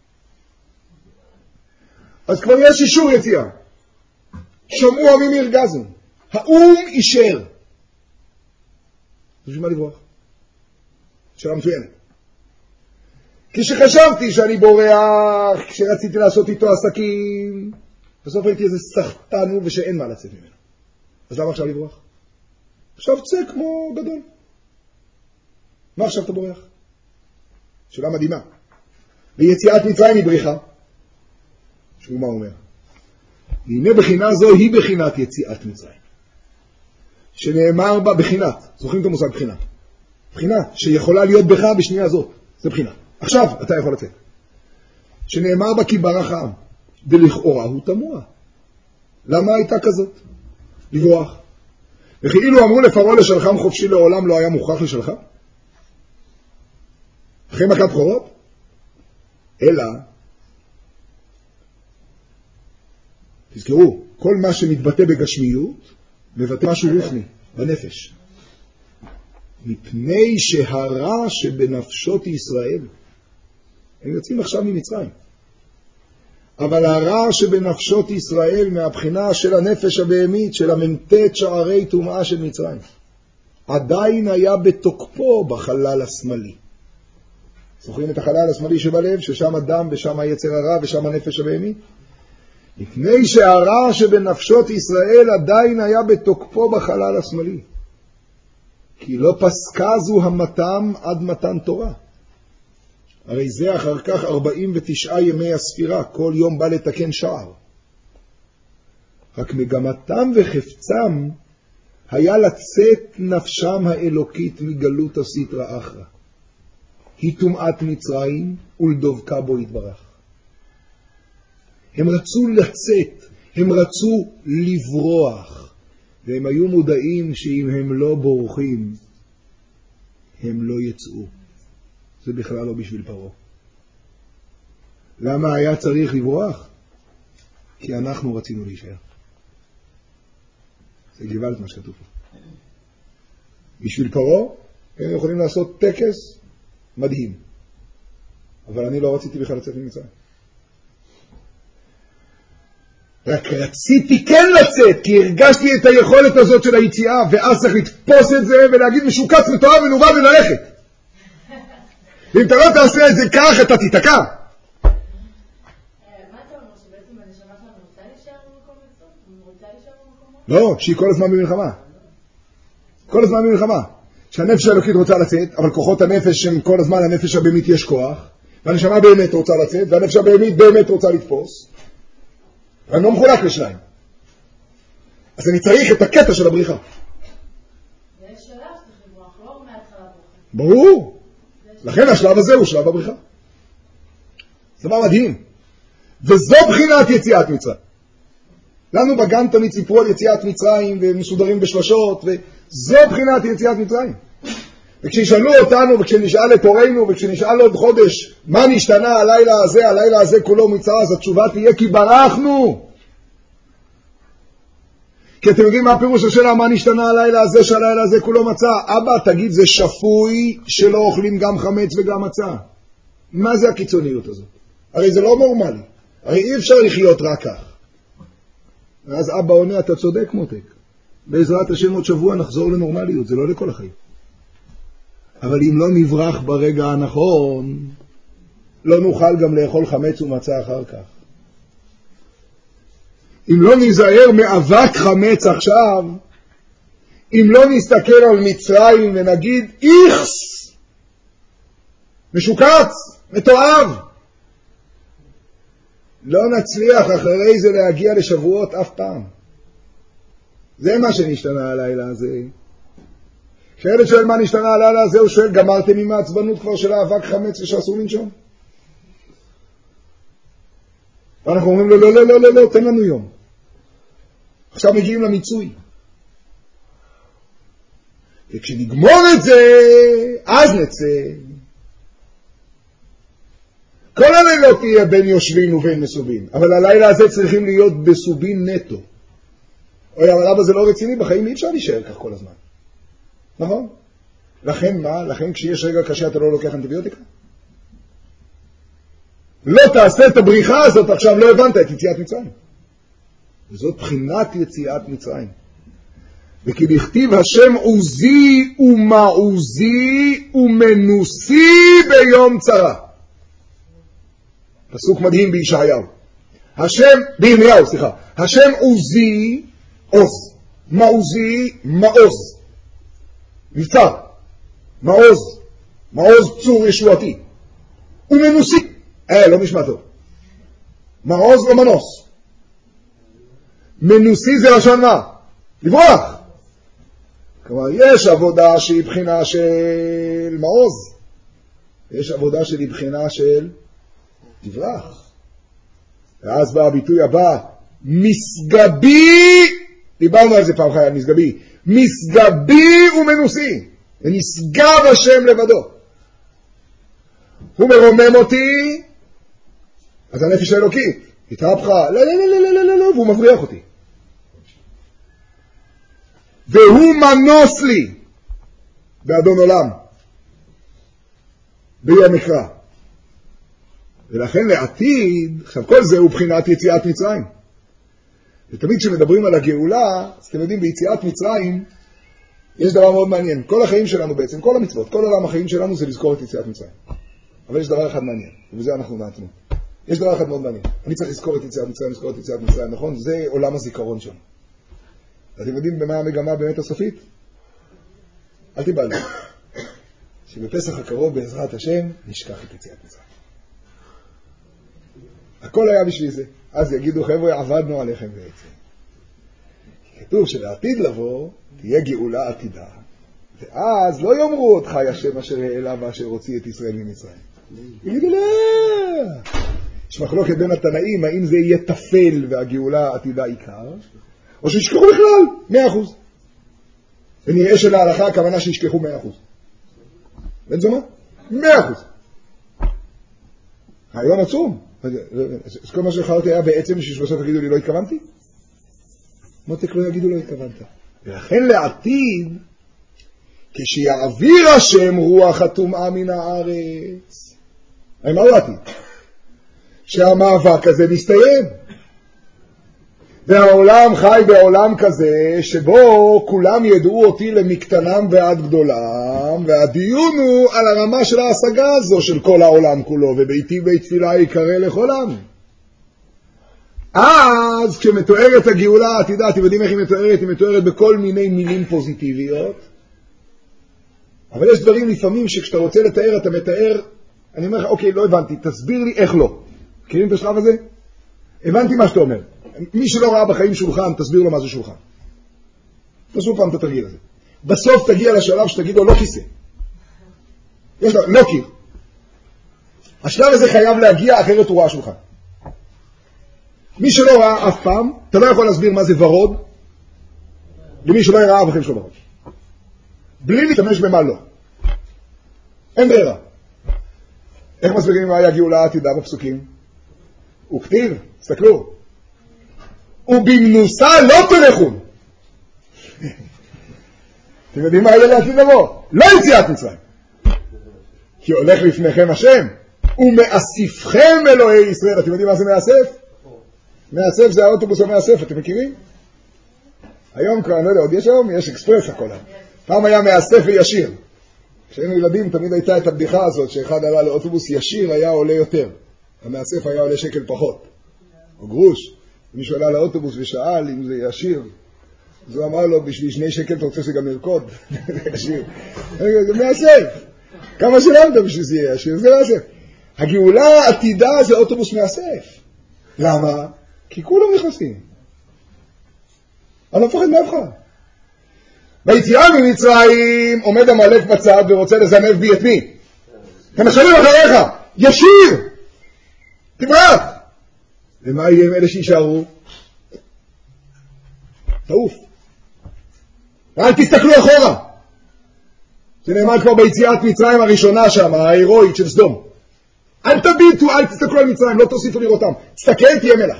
אז כבר יש אישור יציאה. שמעו עמים ירגזו. האום אישר. בשביל מה לברוח? שאלה מצוינת. כשחשבתי שאני בורח, כשרציתי לעשות איתו עסקים, בסוף הייתי איזה סחטן הוא ושאין מה לצאת ממנו. אז למה עכשיו לברוח? עכשיו צא כמו גדול. מה עכשיו אתה בורח? שאלה מדהימה. ויציאת מצרים היא בריחה. שהוא מה אומר? והנה בחינה זו היא בחינת יציאת מצרים. שנאמר בה בחינת, זוכרים את המושג בחינה? בחינה שיכולה להיות בך בשנייה הזאת. זה בחינה. עכשיו אתה יכול לצאת. שנאמר בה כי ברח העם. ולכאורה הוא תמוה. למה הייתה כזאת? לברוח. וכאילו אמרו לפרעה לשלחם חופשי לעולם לא היה מוכרח לשלחם? אחרי מכת בכורות? אלא, תזכרו, כל מה שמתבטא בגשמיות, מבטא משהו רוחני, בנפש. מפני שהרע שבנפשות ישראל, הם יוצאים עכשיו ממצרים. אבל הרע שבנפשות ישראל מהבחינה של הנפש הבהמית, של הממתת שערי טומאה של מצרים, עדיין היה בתוקפו בחלל השמאלי. זוכרים את החלל השמאלי שבלב, ששם הדם ושם היצר הרע ושם הנפש הבהמית? לפני שהרע שבנפשות ישראל עדיין היה בתוקפו בחלל השמאלי. כי לא פסקה זו המתם עד מתן תורה. הרי זה אחר כך ארבעים ותשעה ימי הספירה, כל יום בא לתקן שער. רק מגמתם וחפצם היה לצאת נפשם האלוקית מגלות הסטרא אחרא. היא טומאת מצרים ולדבקה בו יתברך. הם רצו לצאת, הם רצו לברוח, והם היו מודעים שאם הם לא בורחים, הם לא יצאו. זה בכלל לא בשביל פרעה. למה היה צריך לברוח? כי אנחנו רצינו להישאר. זה גוואלד מה שכתוב פה. בשביל פרעה הם יכולים לעשות טקס מדהים. אבל אני לא רציתי בכלל לצאת ממצרים. רק רציתי כן לצאת, כי הרגשתי את היכולת הזאת של היציאה, ואז צריך לתפוס את זה ולהגיד משוקץ, מתואר ונובע וללכת. ואם אתה לא תעשה את זה כך, אתה תיתקע. מה אתה אומר, שבעצם הנשמה שלנו רוצה להישאר במקום הזה? רוצה להישאר במקום הזה? לא, שהיא כל הזמן במלחמה. כל הזמן במלחמה. שהנפש האלוקית רוצה לצאת, אבל כוחות הנפש הם כל הזמן, הנפש הבהמית יש כוח, והנשמה באמת רוצה לצאת, והנפש הבהמית באמת רוצה לתפוס. ואני לא מחולק לשניים. אז אני צריך את הקטע של הבריחה. ויש שלב שצריך לברוח, לא מההתחלה ברכה. ברור. לכן השלב הזה הוא שלב הבריחה. זה דבר מדהים. וזו בחינת יציאת מצרים. לנו בגן תמיד סיפרו על יציאת מצרים ומסודרים בשלשות, וזו בחינת יציאת מצרים. וכשישאלו אותנו, וכשנשאל את הורינו, וכשנשאל עוד חודש, מה נשתנה הלילה הזה, הלילה הזה כולו מצרה, אז התשובה תהיה כי ברחנו. כי אתם יודעים מה הפירוש השאלה, מה נשתנה הלילה הזה, שהלילה הזה כולו מצה? אבא, תגיד, זה שפוי שלא אוכלים גם חמץ וגם מצה. מה זה הקיצוניות הזאת? הרי זה לא נורמלי. הרי אי אפשר לחיות רק כך. ואז אבא עונה, אתה צודק מותק. בעזרת השם עוד שבוע נחזור לנורמליות, זה לא לכל החיים. אבל אם לא נברח ברגע הנכון, לא נוכל גם לאכול חמץ ומצה אחר כך. אם לא נזהר מאבק חמץ עכשיו, אם לא נסתכל על מצרים ונגיד, איכס, משוקץ, מתואב, לא נצליח אחרי זה להגיע לשבועות אף פעם. זה מה שנשתנה הלילה הזה. כשילד שואל מה נשתנה הלילה הזה, הוא שואל, גמרתם עם העצבנות כבר של האבק חמץ ושאסור לנשום? ואנחנו אומרים לו, לא, לא, לא, לא, לא, תן לנו יום. עכשיו מגיעים למיצוי. וכשנגמור את זה, אז נצא. כל הלילות תהיה בין יושבים ובין מסובין. אבל הלילה הזה צריכים להיות בסובין נטו. אוי, אבל אבא זה לא רציני, בחיים אי אפשר להישאר כך כל הזמן. נכון? לכן מה? לכן כשיש רגע קשה אתה לא לוקח אנטיביוטיקה? לא תעשה את הבריחה הזאת, עכשיו לא הבנת את יציאת מצרים. וזאת בחינת יציאת מצרים. וכי לכתיב השם עוזי ומעוזי ומנוסי ביום צרה. פסוק מדהים בישעיהו. השם, בירמיהו, סליחה. השם עוזי, עוז. מעוזי, מעוז. מבצר. מעוז. מעוז צור ישועתי. ומנוסי. אה, לא נשמע טוב. מעוז או מנוס. מנוסי זה לשון מה? לברוח. כלומר, יש עבודה שהיא בחינה של מעוז. יש עבודה שהיא בחינה של תברח. ואז בא הביטוי הבא, מסגבי, דיברנו על זה פעם חיה, מסגבי, מסגבי ומנוסי, ונשגב השם לבדו. הוא מרומם אותי, אז הנפש האלוקית, התהפכה, לא, לא, לא, לא, לא, לא, לא, והוא מבריח אותי. והוא מנוס לי, באדון עולם, ביום מקרא. ולכן לעתיד, עכשיו כל זה הוא בחינת יציאת מצרים. ותמיד כשמדברים על הגאולה, אז אתם יודעים, ביציאת מצרים, יש דבר מאוד מעניין. כל החיים שלנו בעצם, כל המצוות, כל עולם החיים שלנו זה לזכור את יציאת מצרים. אבל יש דבר אחד מעניין, ובזה אנחנו נעצמו. יש דבר אחד מאוד מעניין. אני צריך לזכור את יציאת מצרים, לזכור את יציאת מצרים, נכון? זה עולם הזיכרון שלנו. אתם יודעים במה המגמה באמת הסופית? אל תיבלו. שבפסח הקרוב בעזרת השם נשכח את יציאת מצרים. הכל היה בשביל זה. אז יגידו, חבר'ה, עבדנו עליכם בעצם. כתוב שלעתיד לבוא תהיה גאולה עתידה. ואז לא יאמרו אותך השם אשר העלה ואשר הוציא את ישראל ממצרים. יגידו, לא! יש מחלוקת בין התנאים, האם זה יהיה תפל והגאולה עתידה עיקר, או שישכחו בכלל, מאה אחוז. ונראה שלהלכה הכוונה שישכחו מאה אחוז. בן זומה? מאה אחוז. היום עצום. אז כל מה שחרתי היה בעצם שבסוף תגידו לי לא התכוונתי? מותק לא יגידו לא התכוונת. ולכן לעתיד, כשיעביר השם רוח הטומאה מן הארץ. מה הוא עתיד? שהמאבק הזה מסתיים. והעולם חי בעולם כזה שבו כולם ידעו אותי למקטנם ועד גדולם, והדיון הוא על הרמה של ההשגה הזו של כל העולם כולו, וביתי בית תפילה יקרא לכל עם. אז כשמתוארת הגאולה העתידה, אתם יודעים איך היא מתוארת? היא מתוארת בכל מיני מילים פוזיטיביות, אבל יש דברים לפעמים שכשאתה רוצה לתאר, אתה מתאר, אני אומר לך, אוקיי, לא הבנתי, תסביר לי איך לא. מכירים את השלב הזה? הבנתי מה שאתה אומר. מי שלא ראה בחיים שולחן, תסביר לו מה זה שולחן. תעשו פעם את התרגיל הזה. בסוף תגיע לשלב שתגיד לו לא כיסא. יש לו, לא קיר. השלב הזה חייב להגיע, אחרת הוא ראה שולחן. מי שלא ראה אף פעם, אתה לא יכול להסביר מה זה ורוד, למי שלא ראה בחיים שלו ורוד. בלי להשתמש במה לא. אין ברירה. איך מסבירים מה היה גאולה עתידה בפסוקים? הוא כתיב, תסתכלו. ובמנוסה לא תלכון. אתם יודעים מה היה לעתיד לבוא? לא יציאת מצרים. כי הולך לפניכם השם, ומאספכם אלוהי ישראל. אתם יודעים מה זה מאסף? מאסף זה האוטובוס המאסף, אתם מכירים? היום כבר, אני לא יודע, עוד יש היום, יש אקספרס הכל. פעם היה מאסף וישיר. כשהיינו ילדים תמיד הייתה את הבדיחה הזאת, שאחד עלה לאוטובוס ישיר היה עולה יותר. המאסף היה עולה שקל פחות. או גרוש. מישהו עלה לאוטובוס ושאל אם זה ישיר. אז הוא אמר לו, בשביל שני שקל אתה רוצה שגם ירקוד? זה ישיר. זה מאסף. כמה שילמת בשביל זה יהיה ישיר? זה מאסף. הגאולה העתידה זה אוטובוס מאסף. למה? כי כולם נכנסים. אני לא מפחד מאף אחד. ביציאה ממצרים עומד המלך בצד ורוצה לזנב בי את מי? הם משלמים אחריך. ישיר! תברח! ומה יהיה עם אלה שישארו? תעוף. ואל תסתכלו אחורה. זה נאמר כבר ביציאת מצרים הראשונה שם, ההירואית של סדום. אל תביטו, אל תסתכלו על מצרים, לא תוסיפו לראותם. תסתכל, תהיה מלח.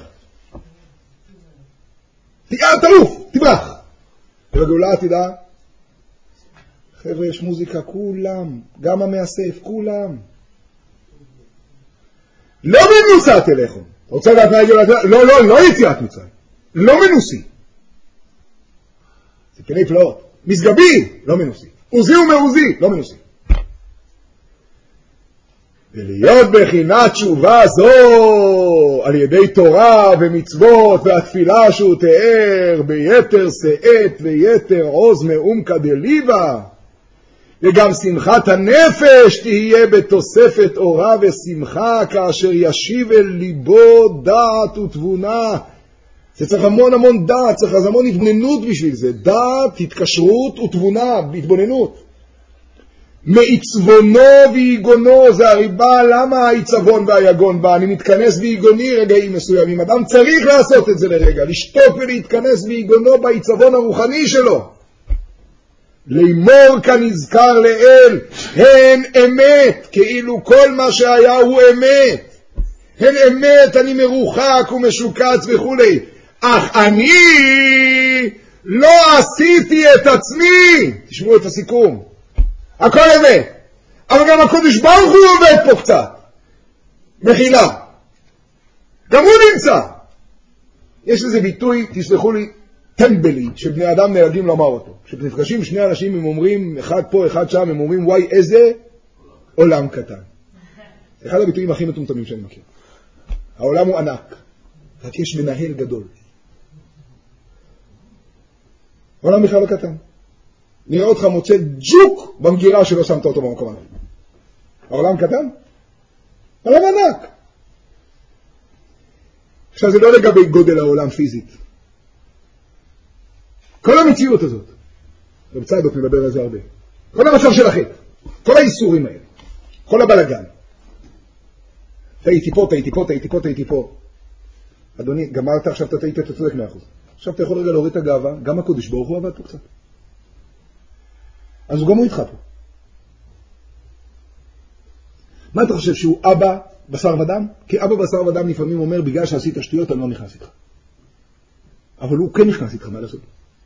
תעוף, תברח. ובגאולה עתידה, חבר'ה, יש מוזיקה, כולם, גם המאסף, כולם. לא מנוסה תלכו. רוצה לדעת מה הגאולה עתידה? לא, לא, לא יציאת מצרים. לא מנוסי. זה פני פלאות. מסגבי, לא מנוסי. עוזי ומעוזי, לא מנוסי. ולהיות בחינת תשובה זו על ידי תורה ומצוות והתפילה שהוא תיאר ביתר שאת ויתר עוז מעומקא דליבה, וגם שמחת הנפש תהיה בתוספת אורה ושמחה כאשר ישיב אל ליבו דעת ותבונה. זה צריך המון המון דעת, צריך אז המון התבוננות בשביל זה. דעת, התקשרות ותבונה, התבוננות. מעצבונו ויגונו, זה הריבה. למה העצבון והיגון בא? אני מתכנס ויגוני רגעים מסוימים. אדם צריך לעשות את זה לרגע, לשתוק ולהתכנס ויגונו בעצבון הרוחני שלו. לאמור כנזכר לאל, הן אמת, כאילו כל מה שהיה הוא אמת. הן אמת, אני מרוחק ומשוקץ וכו'. אך אני לא עשיתי את עצמי. תשמעו את הסיכום. הכל אמת. אבל גם הקודש ברוך הוא עובד פה קצת. מחילה. גם הוא נמצא. יש לזה ביטוי, תסלחו לי, טמבלי, שבני אדם נהגים לומר אותו. כשנפגשים שני אנשים, הם אומרים, אחד פה, אחד שם, הם אומרים, וואי, איזה עולם קטן. אחד הביטויים הכי מטומטמים שאני מכיר. העולם הוא ענק, רק יש מנהל גדול. העולם בכלל לא קטן. נראה אותך מוצא ג'וק במגירה שלא שמת אותו במקום הזה. העולם קטן? העולם ענק. עכשיו זה לא לגבי גודל העולם פיזית. כל המציאות הזאת, ובצדוק נדבר על זה הרבה, כל המצב של החטא, כל האיסורים האלה, כל הבלגן, תהייתי פה, תהייתי פה, תהייתי פה, תהייתי פה. אדוני, גמרת, עכשיו אתה תהיית, אתה צודק מאה אחוז. עכשיו אתה יכול רגע להוריד את הגאווה, גם הקודש ברוך הוא עבד פה קצת. אז גם הוא איתך פה. מה אתה חושב, שהוא אבא בשר ודם? כי אבא בשר ודם לפעמים אומר, בגלל שעשית שטויות, אני לא נכנס איתך. אבל הוא כן נכנס איתך, מה לעשות?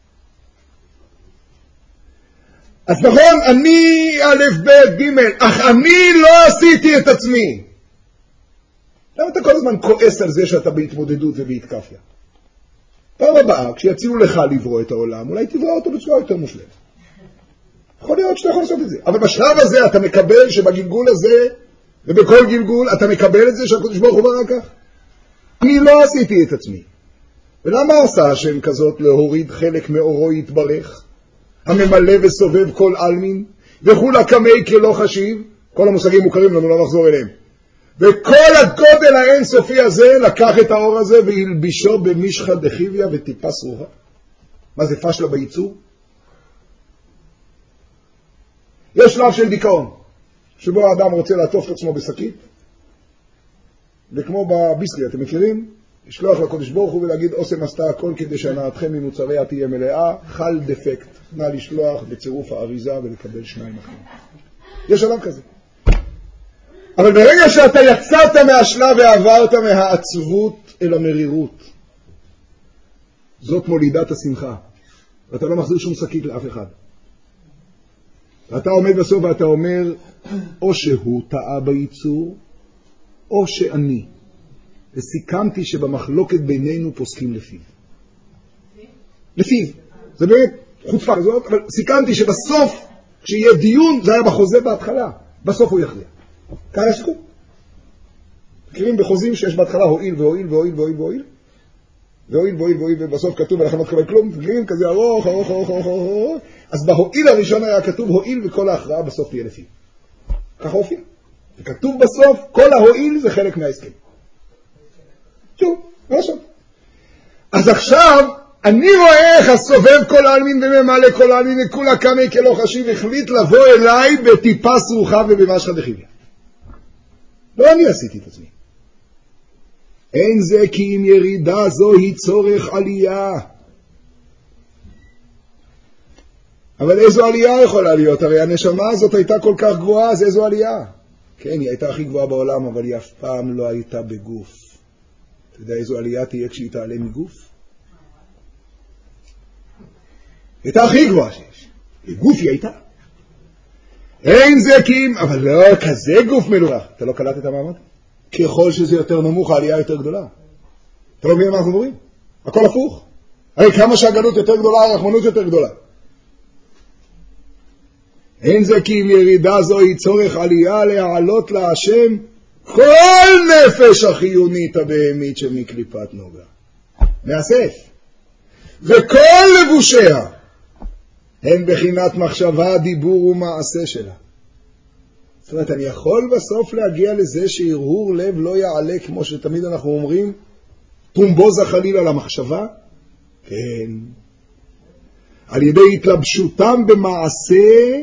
אז נכון, אני א' ב' ג', אך אני לא עשיתי את עצמי. למה אתה כל הזמן כועס על זה שאתה בהתמודדות ובהתקפיה? פעם הבאה, כשיציעו לך לברוא את העולם, אולי תברוא אותו בצורה יותר מושלמת. יכול להיות שאתה יכול לעשות את זה. אבל בשלב הזה אתה מקבל שבגלגול הזה, ובכל גלגול, אתה מקבל את זה שהקדוש ברוך הוא ברא כך. אני לא עשיתי את עצמי. ולמה עשה השם כזאת להוריד חלק מאורו יתברך? הממלא וסובב כל אלמין, וכולה כמי כלא חשיב, כל המושגים מוכרים לנו, לא נחזור אליהם. וכל הגודל האינסופי הזה לקח את האור הזה והלבישו במשחה דחיביה וטיפה סרוחה. מה זה פשלה בייצור? יש שלב של דיכאון, שבו האדם רוצה לעטוף את עצמו בשקית, וכמו בביסלי, אתם מכירים? לשלוח לקודש ברוך הוא ולהגיד, אוסם עשתה הכל כדי שהנאתכם ממוצריה תהיה מלאה, חל דפקט, נא לשלוח בצירוף האריזה ולקבל שניים אחרים. יש שלב כזה. אבל ברגע שאתה יצאת מהשלב ועברת מהעצבות אל המרירות, זאת מולידת השמחה. ואתה לא מחזיר שום שקית לאף אחד. ואתה עומד בסוף ואתה אומר, או שהוא טעה בייצור, או שאני. וסיכמתי שבמחלוקת בינינו פוסקים לפיו. לפיו. זה באמת חוצפה כזאת, אבל סיכמתי שבסוף, כשיהיה דיון, זה היה בחוזה בהתחלה. בסוף הוא יכריע. כאן הסיכום. מכירים בחוזים שיש בהתחלה הועיל והועיל והועיל והועיל והועיל והועיל והועיל והועיל ובסוף כתוב ולכם לא תקבל כלום, מכירים כזה ארוך ארוך ארוך ארוך ארוך. אז בהועיל הראשון היה כתוב הועיל וכל ההכרעה בסוף תהיה לפי. ככה הופיע. וכתוב בסוף כל ההועיל זה חלק מההסכם. שוב, לא סוף. אז עכשיו אני רואה איך הסובב כל העלמין וממלא כל העלמין וכולה קמי כלא חשיב החליט לבוא אליי בטיפה סרוחה ובמשחה דחיביה. לא אני עשיתי את עצמי. אין זה כי אם ירידה זו היא צורך עלייה. אבל איזו עלייה יכולה להיות? הרי הנשמה הזאת הייתה כל כך גבוהה, אז איזו עלייה? כן, היא הייתה הכי גבוהה בעולם, אבל היא אף פעם לא הייתה בגוף. אתה יודע איזו עלייה תהיה כשהיא תעלה מגוף? היא הייתה הכי גבוהה שיש. בגוף היא הייתה. אין זה כי אם, אבל לא כזה גוף מלוכלך. אתה לא קלט את המעמד? ככל שזה יותר נמוך, העלייה יותר גדולה. אתה לא מבין מה אנחנו אומרים? הכל הפוך. הרי כמה שהגלות יותר גדולה, הרחמנות יותר גדולה. אין זה כי אם ירידה זו היא צורך עלייה להעלות להשם כל נפש החיונית הבהמית שמקליפת נוגה. מאסף. וכל לבושיה הן בחינת מחשבה, דיבור ומעשה שלה. זאת אומרת, אני יכול בסוף להגיע לזה שהרהור לב לא יעלה, כמו שתמיד אנחנו אומרים, טרומבוזה חלילה למחשבה? כן. על ידי התלבשותם במעשה,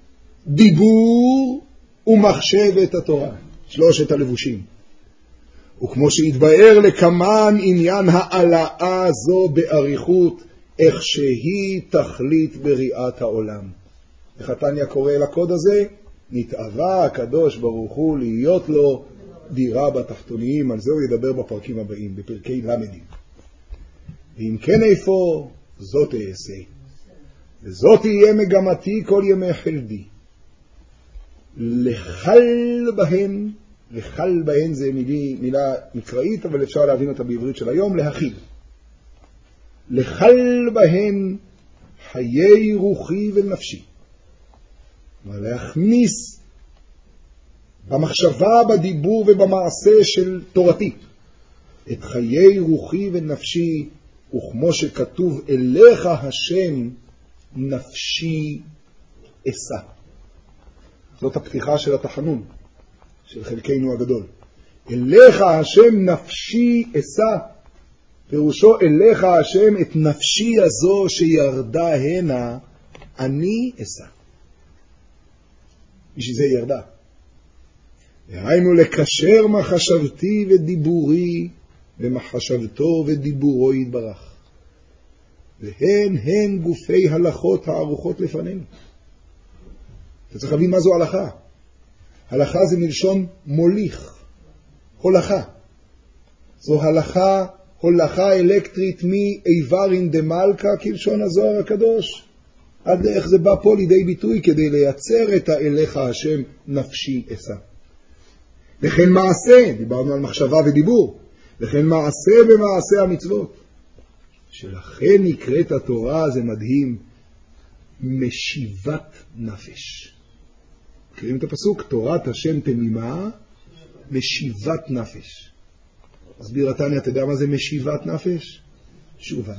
דיבור ומחשבת התורה. שלושת הלבושים. וכמו שהתבאר לכמן עניין העלאה זו בעריכות, איך שהיא תכלית בריאת העולם. איך התניא קורא לקוד הזה? נתאווה הקדוש ברוך הוא להיות לו דירה בתחתוניים. על זה הוא ידבר בפרקים הבאים, בפרקי למדים. ואם כן איפה, זאת אעשה. וזאת תהיה מגמתי כל ימי חלדי. לחל בהן, לחל בהן זה מילי, מילה מקראית, אבל אפשר להבין אותה בעברית של היום, להכיל. לחל בהן חיי רוחי ונפשי. להכניס במחשבה, בדיבור ובמעשה של תורתי את חיי רוחי ונפשי, וכמו שכתוב אליך השם נפשי אסע. זאת הפתיחה של התחנון של חלקנו הגדול. אליך השם נפשי אסע, פירושו אליך השם את נפשי הזו שירדה הנה אני אסע. בשביל זה ירדה. והיינו לקשר מחשבתי ודיבורי ומחשבתו ודיבורו יתברך. והן הן גופי הלכות הערוכות לפנינו. אתה צריך להבין מה זו הלכה. הלכה זה מלשון מוליך, הולכה. זו הלכה, הולכה אלקטרית מאיברין דמלכה, כלשון הזוהר הקדוש. עד איך זה בא פה לידי ביטוי כדי לייצר את האליך השם נפשי אסע. וכן מעשה, דיברנו על מחשבה ודיבור, וכן מעשה במעשה המצוות. שלכן נקראת התורה, זה מדהים, משיבת נפש. מכירים את הפסוק? תורת השם תמימה, משיבת נפש. הסביר התניא, אתה יודע מה זה משיבת נפש? תשובה.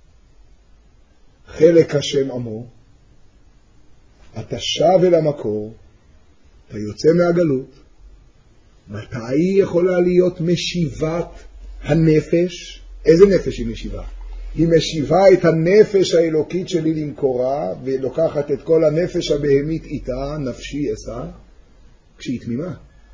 חלק השם עמו, אתה שב אל המקור, אתה יוצא מהגלות, מתי יכולה להיות משיבת הנפש? איזה נפש היא משיבה? היא משיבה את הנפש האלוקית שלי למקורה, ולוקחת את כל הנפש הבהמית איתה, נפשי אסע, כשהיא תמימה.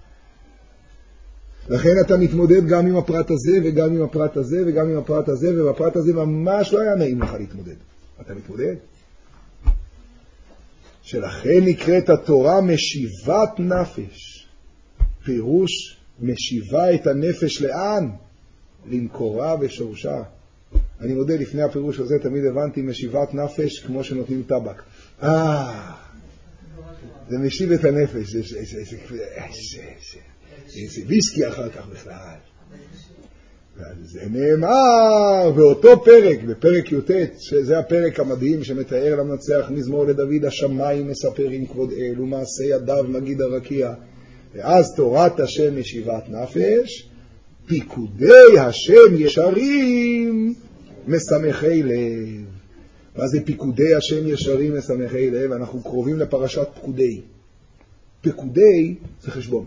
לכן אתה מתמודד גם עם הפרט הזה, וגם עם הפרט הזה, וגם עם הפרט הזה, ובפרט הזה ממש לא היה נעים לך להתמודד. אתה מתמודד? שלכן נקראת התורה משיבת נפש. פירוש משיבה את הנפש לאן? למקורה ושורשה. אני מודה, לפני הפירוש הזה תמיד הבנתי משיבת נפש כמו שנותנים טבק. אה, זה משיב את הנפש. זה ויסקי אחר כך בכלל. זה נאמר באותו פרק, בפרק י"ט, שזה הפרק המדהים שמתאר למנצח מזמור לדוד, השמיים מספרים כבוד אל ומעשה ידיו מגיד הרקיע. ואז תורת השם משיבת נפש, פיקודי השם ישרים משמחי לב. מה זה פיקודי השם ישרים משמחי לב? אנחנו קרובים לפרשת פקודי. פיקודי זה חשבון.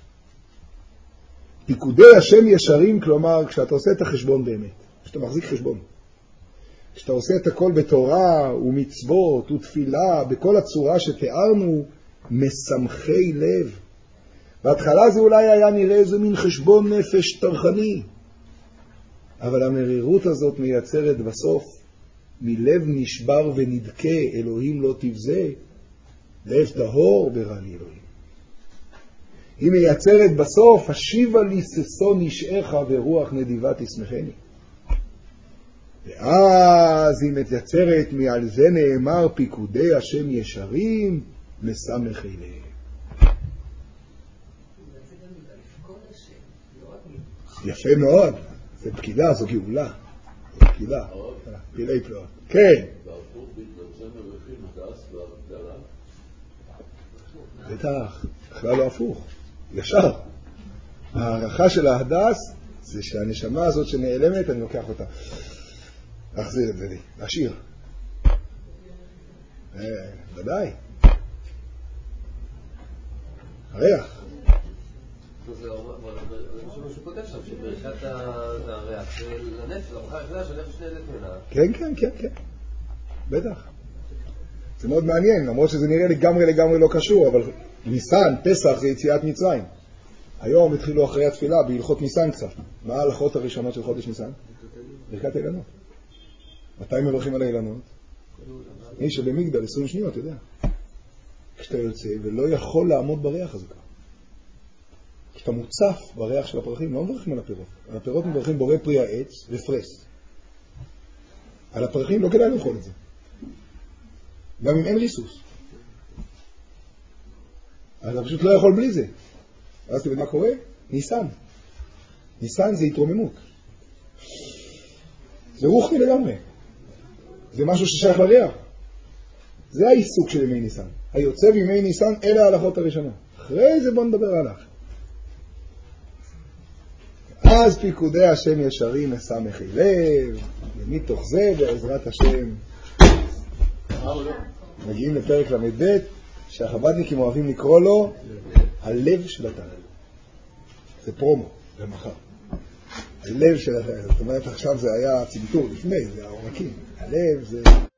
פיקודי השם ישרים, כלומר, כשאתה עושה את החשבון באמת, כשאתה מחזיק חשבון, כשאתה עושה את הכל בתורה ומצוות ותפילה, בכל הצורה שתיארנו, משמחי לב. בהתחלה זה אולי היה נראה איזה מין חשבון נפש טרחני, אבל המרירות הזאת מייצרת בסוף, מלב נשבר ונדכה, אלוהים לא תבזה, לב טהור ברא לי אלוהים. היא מייצרת בסוף, השיבה לי ששון נשאך ורוח נדיבה תשמחני. ואז היא מייצרת, מעל זה נאמר, פיקודי השם ישרים, משמחי לב. יפה מאוד. זה פקידה, זו גאולה. זו פקידה. פילי פלאות. כן. והרפות מתבצע מרחים הדס והבדלה. בטח, בכלל לא הפוך, ישר. הערכה של ההדס זה שהנשמה הזאת שנעלמת, אני לוקח אותה. להחזיר את זה לי, להשאיר. ודאי. הריח. שהוא כותב שם, שברכת הריח זה לנפש, לברכה היחידה שהנפש נהנית ממנה. כן, כן, כן, כן. בטח. זה מאוד מעניין, למרות שזה נראה לגמרי לגמרי לא קשור, אבל ניסן, פסח זה יציאת מצרים. היום התחילו אחרי התפילה בהלכות ניסן קצת. מה ההלכות הראשונות של חודש ניסן? ברכת אילנות. מתי מברכים על האילנות? מי שבמגדל עשרים שניות, אתה יודע. כשאתה יוצא ולא יכול לעמוד בריח הזה. כשאתה מוצף בריח של הפרחים, לא מברכים על הפירות. על הפירות מברכים בורא פרי העץ ופרס. על הפרחים לא כדאי לאכול את זה. גם אם אין ריסוס. אז אתה פשוט לא יכול בלי זה. אז תבין מה קורה? ניסן. ניסן זה התרוממות. זה רוחני לגמרי. זה משהו ששייך לריח. זה העיסוק של ימי ניסן. היוצא בימי ניסן אלה ההלכות הראשונות. אחרי זה בוא נדבר עליו. אז פיקודי השם ישרים מסמכי לב, ומתוך זה בעזרת השם מגיעים לפרק למד ב' שהחב"דניקים אוהבים לקרוא לו הלב של התנא. זה פרומו, זה מחר. הלב של התנא, זאת אומרת עכשיו זה היה צנתור לפני, זה העומקים. הלב זה